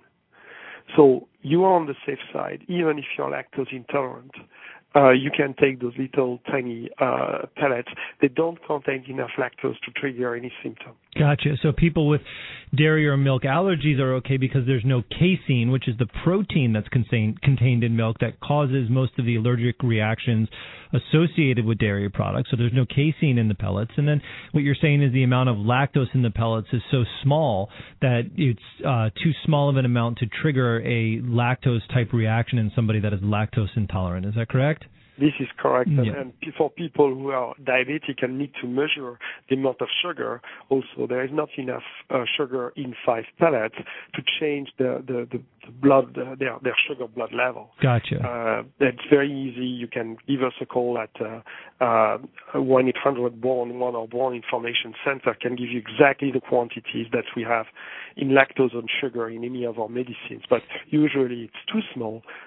So you are on the safe side, even if you're lactose intolerant. Uh, you can take those little tiny uh, pellets. They don't contain enough lactose to trigger any symptom. Gotcha. So people with dairy or milk allergies are okay because there's no casein, which is the protein that's contain, contained in milk that causes most of the allergic reactions associated with dairy products. So there's no casein in the pellets. And then what you're saying is the amount of lactose in the pellets is so small that it's uh, too small of an amount to trigger a lactose-type reaction in somebody that is lactose intolerant. Is that correct? This is correct. Yeah. And, and for people who are diabetic and need to measure the amount of sugar, also there is not enough uh, sugar in five pellets to change the, the, the, the blood, uh, their, their sugar blood level. Gotcha. Uh, it's very easy. You can give us a call at uh, uh, one eight hundred born one or Born Information Center can give you exactly the quantities that we have in lactose and sugar in any of our medicines. But usually it's too small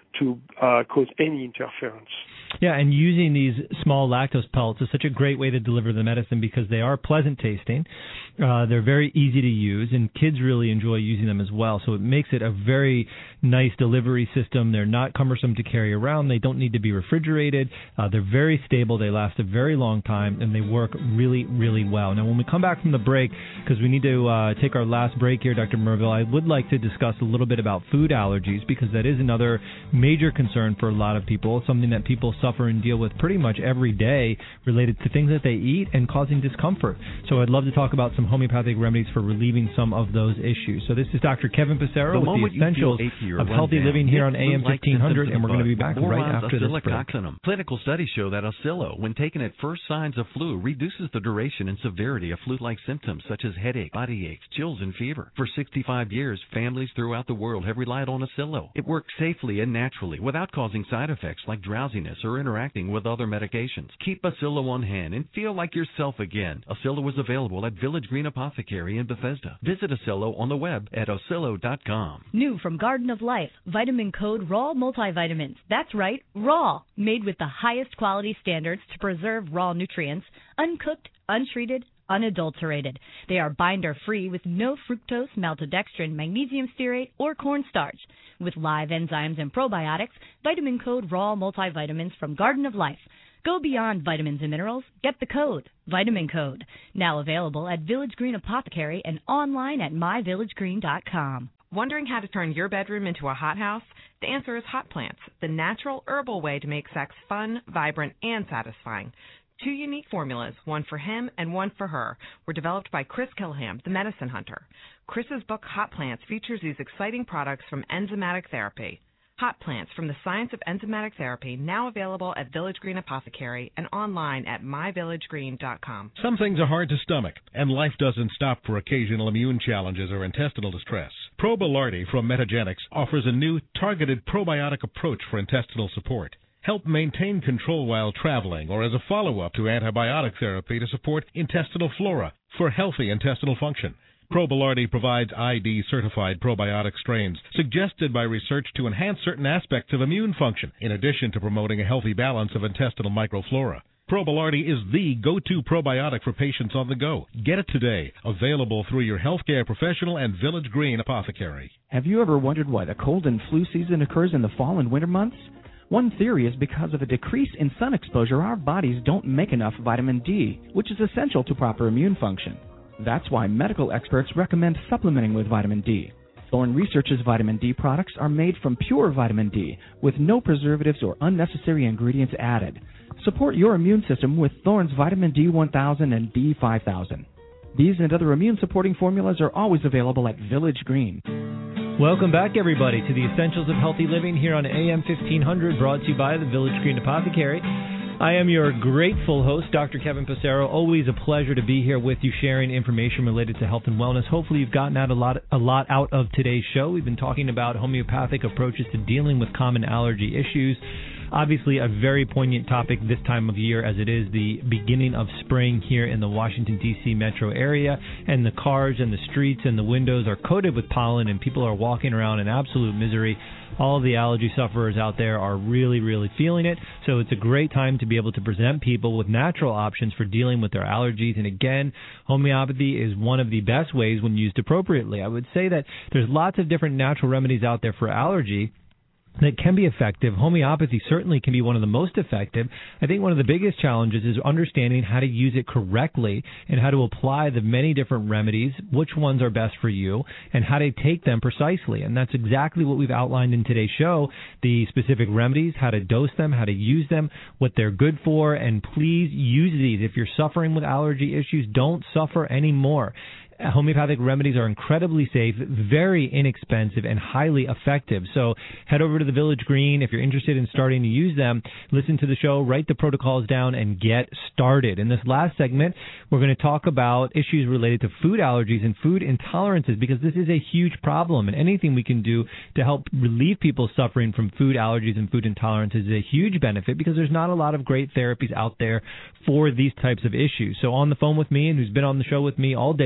to uh, cause any interference. Yeah, and using these small lactose pellets is such a great way to deliver the medicine because they are pleasant tasting. Uh, they're very easy to use, and kids really enjoy using them as well. So it makes it a very nice delivery system. They're not cumbersome to carry around. They don't need to be refrigerated. Uh, they're very stable. They last a very long time, and they work really, really well. Now, when we come back from the break, because we need to uh, take our last break here, Doctor Merville, I would like to discuss a little bit about food allergies because that is another major concern for a lot of people, something that people suffer and deal with pretty much every day related to things that they eat and causing discomfort. So I'd love to talk about some homeopathic remedies for relieving some of those issues. So this is Doctor Kevin Passero the with the Essentials of Healthy Living here on A M fifteen hundred, and we're going to be back right after this break. Clinical studies show that Oscillo, when taken at first signs of flu, reduces the duration and severity of flu-like symptoms such as headache, body aches, chills, and fever. For sixty-five years, families throughout the world have relied on Oscillo. It works safely and naturally without causing side effects like drowsiness or interacting with other medications. Keep Oscillo on hand and feel like yourself again. Oscillo is available at Village Green Apothecary in Bethesda. Visit Oscillo on the web at oscillo dot com. New from Garden of Life, Vitamin Code Raw Multivitamins. That's right, raw. Made with the highest quality standards to preserve raw nutrients, uncooked, untreated, unadulterated. They are binder-free with no fructose, maltodextrin, magnesium stearate, or cornstarch. With live enzymes and probiotics, Vitamin Code Raw Multivitamins from Garden of Life. Go beyond vitamins and minerals. Get the code, Vitamin Code. Now available at Village Green Apothecary and online at my village green dot com. Wondering how to turn your bedroom into a hothouse? The answer is hot plants, the natural herbal way to make sex fun, vibrant, and satisfying. Two unique formulas, one for him and one for her, were developed by Chris Kilham, the medicine hunter. Chris's book, Hot Plants, features these exciting products from enzymatic therapy. Hot Plants from the Science of Enzymatic Therapy, now available at Village Green Apothecary and online at my village green dot com. Some things are hard to stomach, and life doesn't stop for occasional immune challenges or intestinal distress. Probilardi from Metagenics offers a new targeted probiotic approach for intestinal support. Help maintain control while traveling or as a follow-up to antibiotic therapy to support intestinal flora for healthy intestinal function. Probilardi provides I D-certified probiotic strains suggested by research to enhance certain aspects of immune function, in addition to promoting a healthy balance of intestinal microflora. Probilardi is the go-to probiotic for patients on the go. Get it today. Available through your healthcare professional and Village Green Apothecary. Have you ever wondered why the cold and flu season occurs in the fall and winter months? One theory is because of a decrease in sun exposure, our bodies don't make enough vitamin D, which is essential to proper immune function. That's why medical experts recommend supplementing with vitamin D. Thorne Research's vitamin D products are made from pure vitamin D with no preservatives or unnecessary ingredients added. Support your immune system with Thorne's vitamin D one thousand and D five thousand. These and other immune-supporting formulas are always available at Village Green. Welcome back, everybody, to the Essentials of Healthy Living here on A M fifteen hundred, brought to you by the Village Green Apothecary. I am your grateful host, Doctor Kevin Passero. Always a pleasure to be here with you, sharing information related to health and wellness. Hopefully you've gotten out a lot, a lot out of today's show. We've been talking about homeopathic approaches to dealing with common allergy issues. Obviously, a very poignant topic this time of year, as it is the beginning of spring here in the Washington, D C metro area, and the cars and the streets and the windows are coated with pollen, and people are walking around in absolute misery. All of the allergy sufferers out there are really, really feeling it, so it's a great time to be able to present people with natural options for dealing with their allergies. And again, homeopathy is one of the best ways when used appropriately. I would say that there's lots of different natural remedies out there for allergy that can be effective. Homeopathy certainly can be one of the most effective. I think one of the biggest challenges is understanding how to use it correctly and how to apply the many different remedies, which ones are best for you, and how to take them precisely. And that's exactly what we've outlined in today's show, the specific remedies, how to dose them, how to use them, what they're good for, and please use these. If you're suffering with allergy issues, don't suffer anymore. Homeopathic remedies are incredibly safe, very inexpensive, and highly effective. So head over to the Village Green if you're interested in starting to use them. Listen to the show, write the protocols down, and get started. In this last segment, we're going to talk about issues related to food allergies and food intolerances, because this is a huge problem, and anything we can do to help relieve people suffering from food allergies and food intolerances is a huge benefit, because there's not a lot of great therapies out there for these types of issues. So on the phone with me, and who's been on the show with me all day today,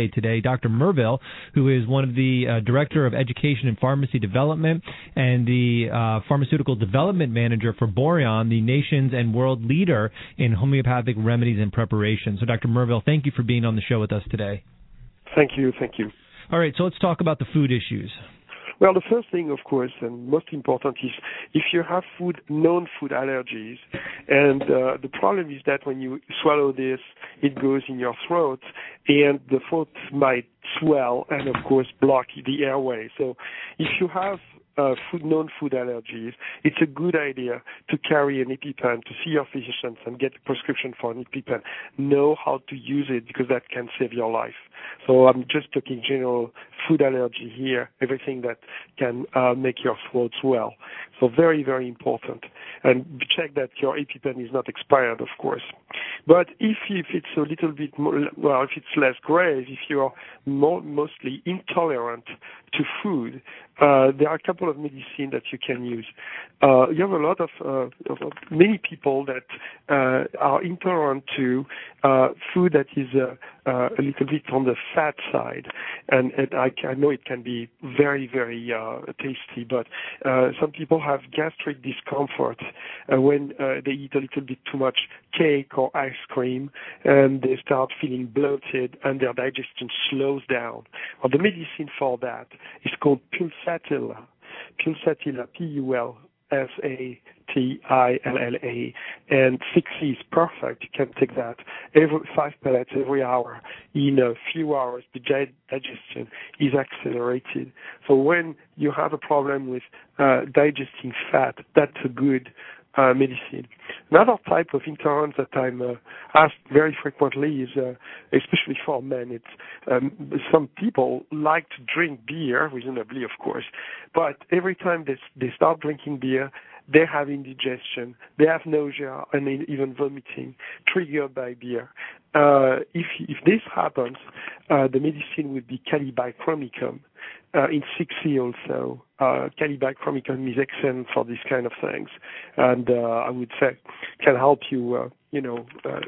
Doctor Merville, who is one of the uh, Director of Education and Pharmacy Development and the uh, Pharmaceutical Development Manager for Boiron, the nation's and world leader in homeopathic remedies and preparation. So, Doctor Merville, thank you for being on the show with us today. Thank you, thank you. All right, so let's talk about the food issues. Well, the first thing, of course, and most important is if you have food, known food allergies, and uh, the problem is that when you swallow this, it goes in your throat, and the throat might swell and, of course, block the airway. So if you have Uh, food, known food allergies, it's a good idea to carry an EpiPen, to see your physicians and get a prescription for an EpiPen. Know how to use it because that can save your life. So I'm just talking general food allergy here, everything that can uh, make your throat swell. So very, very important. And check that your EpiPen is not expired, of course. But if, if it's a little bit more, well, if it's less grave, if you're more, mostly intolerant to food, uh, there are a couple of medicine that you can use. Uh, you have a lot of, uh, of many people that uh, are intolerant to uh, food that is uh, uh, a little bit on the fat side, and, and I, I know it can be very, very uh, tasty. But uh, some people have gastric discomfort uh, when uh, they eat a little bit too much cake or ice cream, and they start feeling bloated, and their digestion slows down. Well, the medicine for that is called Pulsatilla. Pulsatilla, P U L S A T I L L A, and six C is perfect. You can take that every five pellets every hour. In a few hours, the digestion is accelerated. So when you have a problem with uh, digesting fat, that's a good Uh, medicine. Another type of intolerance that I'm uh, asked very frequently is, uh, especially for men, it's um, some people like to drink beer, reasonably, of course, but every time they, they start drinking beer, they have indigestion, they have nausea, and even vomiting, triggered by beer. Uh, if, if this happens, uh, the medicine would be Calibicromicum. Uh, in six C also, uh, Calibicromicum is excellent for these kind of things, and uh, I would say can help you, uh, you know, uh,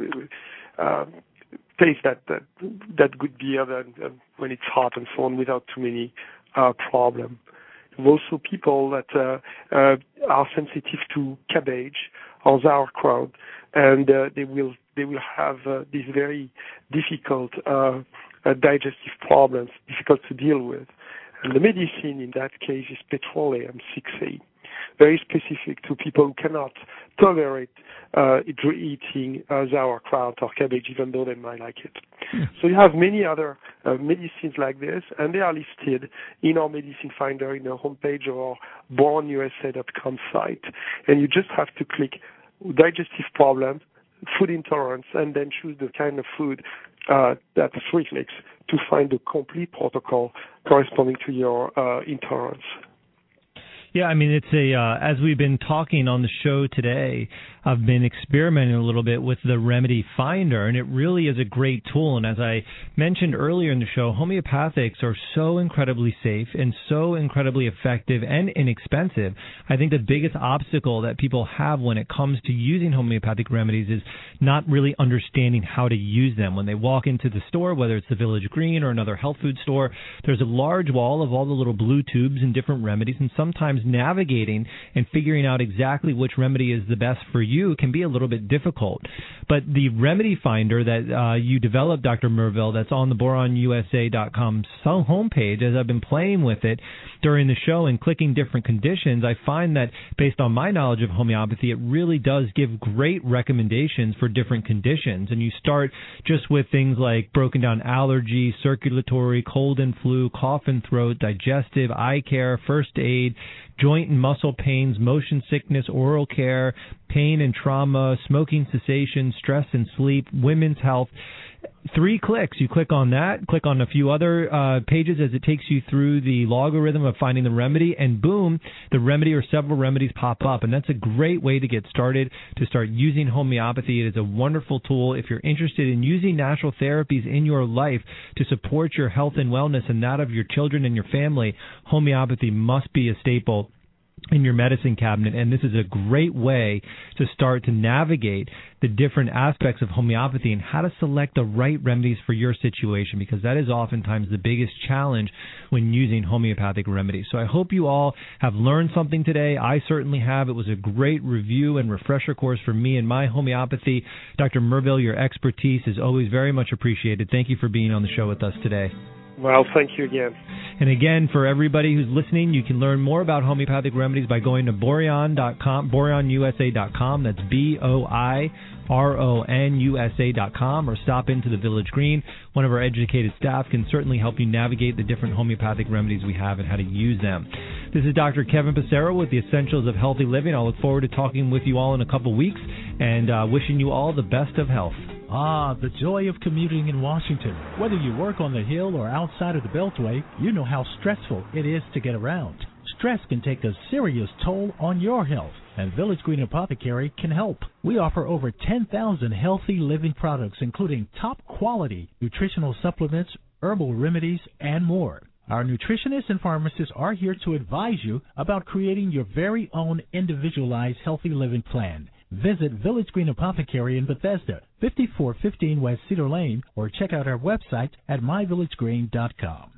uh, taste that, that that good beer that, uh, when it's hot and so on without too many uh, problems. Also, people that uh, uh, are sensitive to cabbage or sauerkraut, and uh, they will they will have uh, these very difficult uh, uh, digestive problems, difficult to deal with. And the medicine in that case is petroleum six A, very specific to people who cannot tolerate uh, eating uh, sauerkraut or cabbage, even though they might like it. Yeah. So you have many other uh, medicines like this, and they are listed in our medicine finder in our homepage or our boiron U S A dot com site. And you just have to click digestive problems, food intolerance, and then choose the kind of food uh, that's three clicks to find the complete protocol corresponding to your uh, intolerance. Yeah, I mean, it's a uh, as we've been talking on the show today, I've been experimenting a little bit with the Remedy Finder, and it really is a great tool. And as I mentioned earlier in the show, homeopathics are so incredibly safe and so incredibly effective and inexpensive. I think the biggest obstacle that people have when it comes to using homeopathic remedies is not really understanding how to use them. When they walk into the store, whether it's the Village Green or another health food store, there's a large wall of all the little blue tubes and different remedies, and sometimes navigating and figuring out exactly which remedy is the best for you can be a little bit difficult. But the Remedy Finder that uh, you developed, Doctor Merville, that's on the boiron U S A dot com homepage, as I've been playing with it during the show and clicking different conditions, I find that based on my knowledge of homeopathy, it really does give great recommendations for different conditions. And you start just with things like broken down allergy, circulatory, cold and flu, cough and throat, digestive, eye care, first aid, joint and muscle pains, motion sickness, oral care, pain and trauma, smoking cessation, stress and sleep, women's health. Three clicks. You click on that, click on a few other uh, pages as it takes you through the logarithm of finding the remedy, and boom, the remedy or several remedies pop up. And that's a great way to get started, to start using homeopathy. It is a wonderful tool if you're interested in using natural therapies in your life to support your health and wellness and that of your children and your family. Homeopathy must be a staple in your medicine cabinet, and this is a great way to start to navigate the different aspects of homeopathy and how to select the right remedies for your situation, because that is oftentimes the biggest challenge when using homeopathic remedies. So I hope you all have learned something today. I certainly have. It was a great review and refresher course for me and my homeopathy. Doctor Merville, your expertise is always very much appreciated. Thank you for being on the show with us today. Well, thank you again. And again, for everybody who's listening, you can learn more about homeopathic remedies by going to boiron dot com, boiron U S A dot com. That's B O I R O N U S A dot com, or stop into the Village Green. One of our educated staff can certainly help you navigate the different homeopathic remedies we have and how to use them. This is Doctor Kevin Passero with the Essentials of Healthy Living. I look forward to talking with you all in a couple weeks and uh, wishing you all the best of health. Ah, the joy of commuting in Washington. Whether you work on the Hill or outside of the Beltway, you know how stressful it is to get around. Stress can take a serious toll on your health, and Village Green Apothecary can help. We offer over ten thousand healthy living products, including top-quality nutritional supplements, herbal remedies, and more. Our nutritionists and pharmacists are here to advise you about creating your very own individualized healthy living plan. Visit Village Green Apothecary in Bethesda, fifty-four fifteen West Cedar Lane, or check out our website at my village green dot com.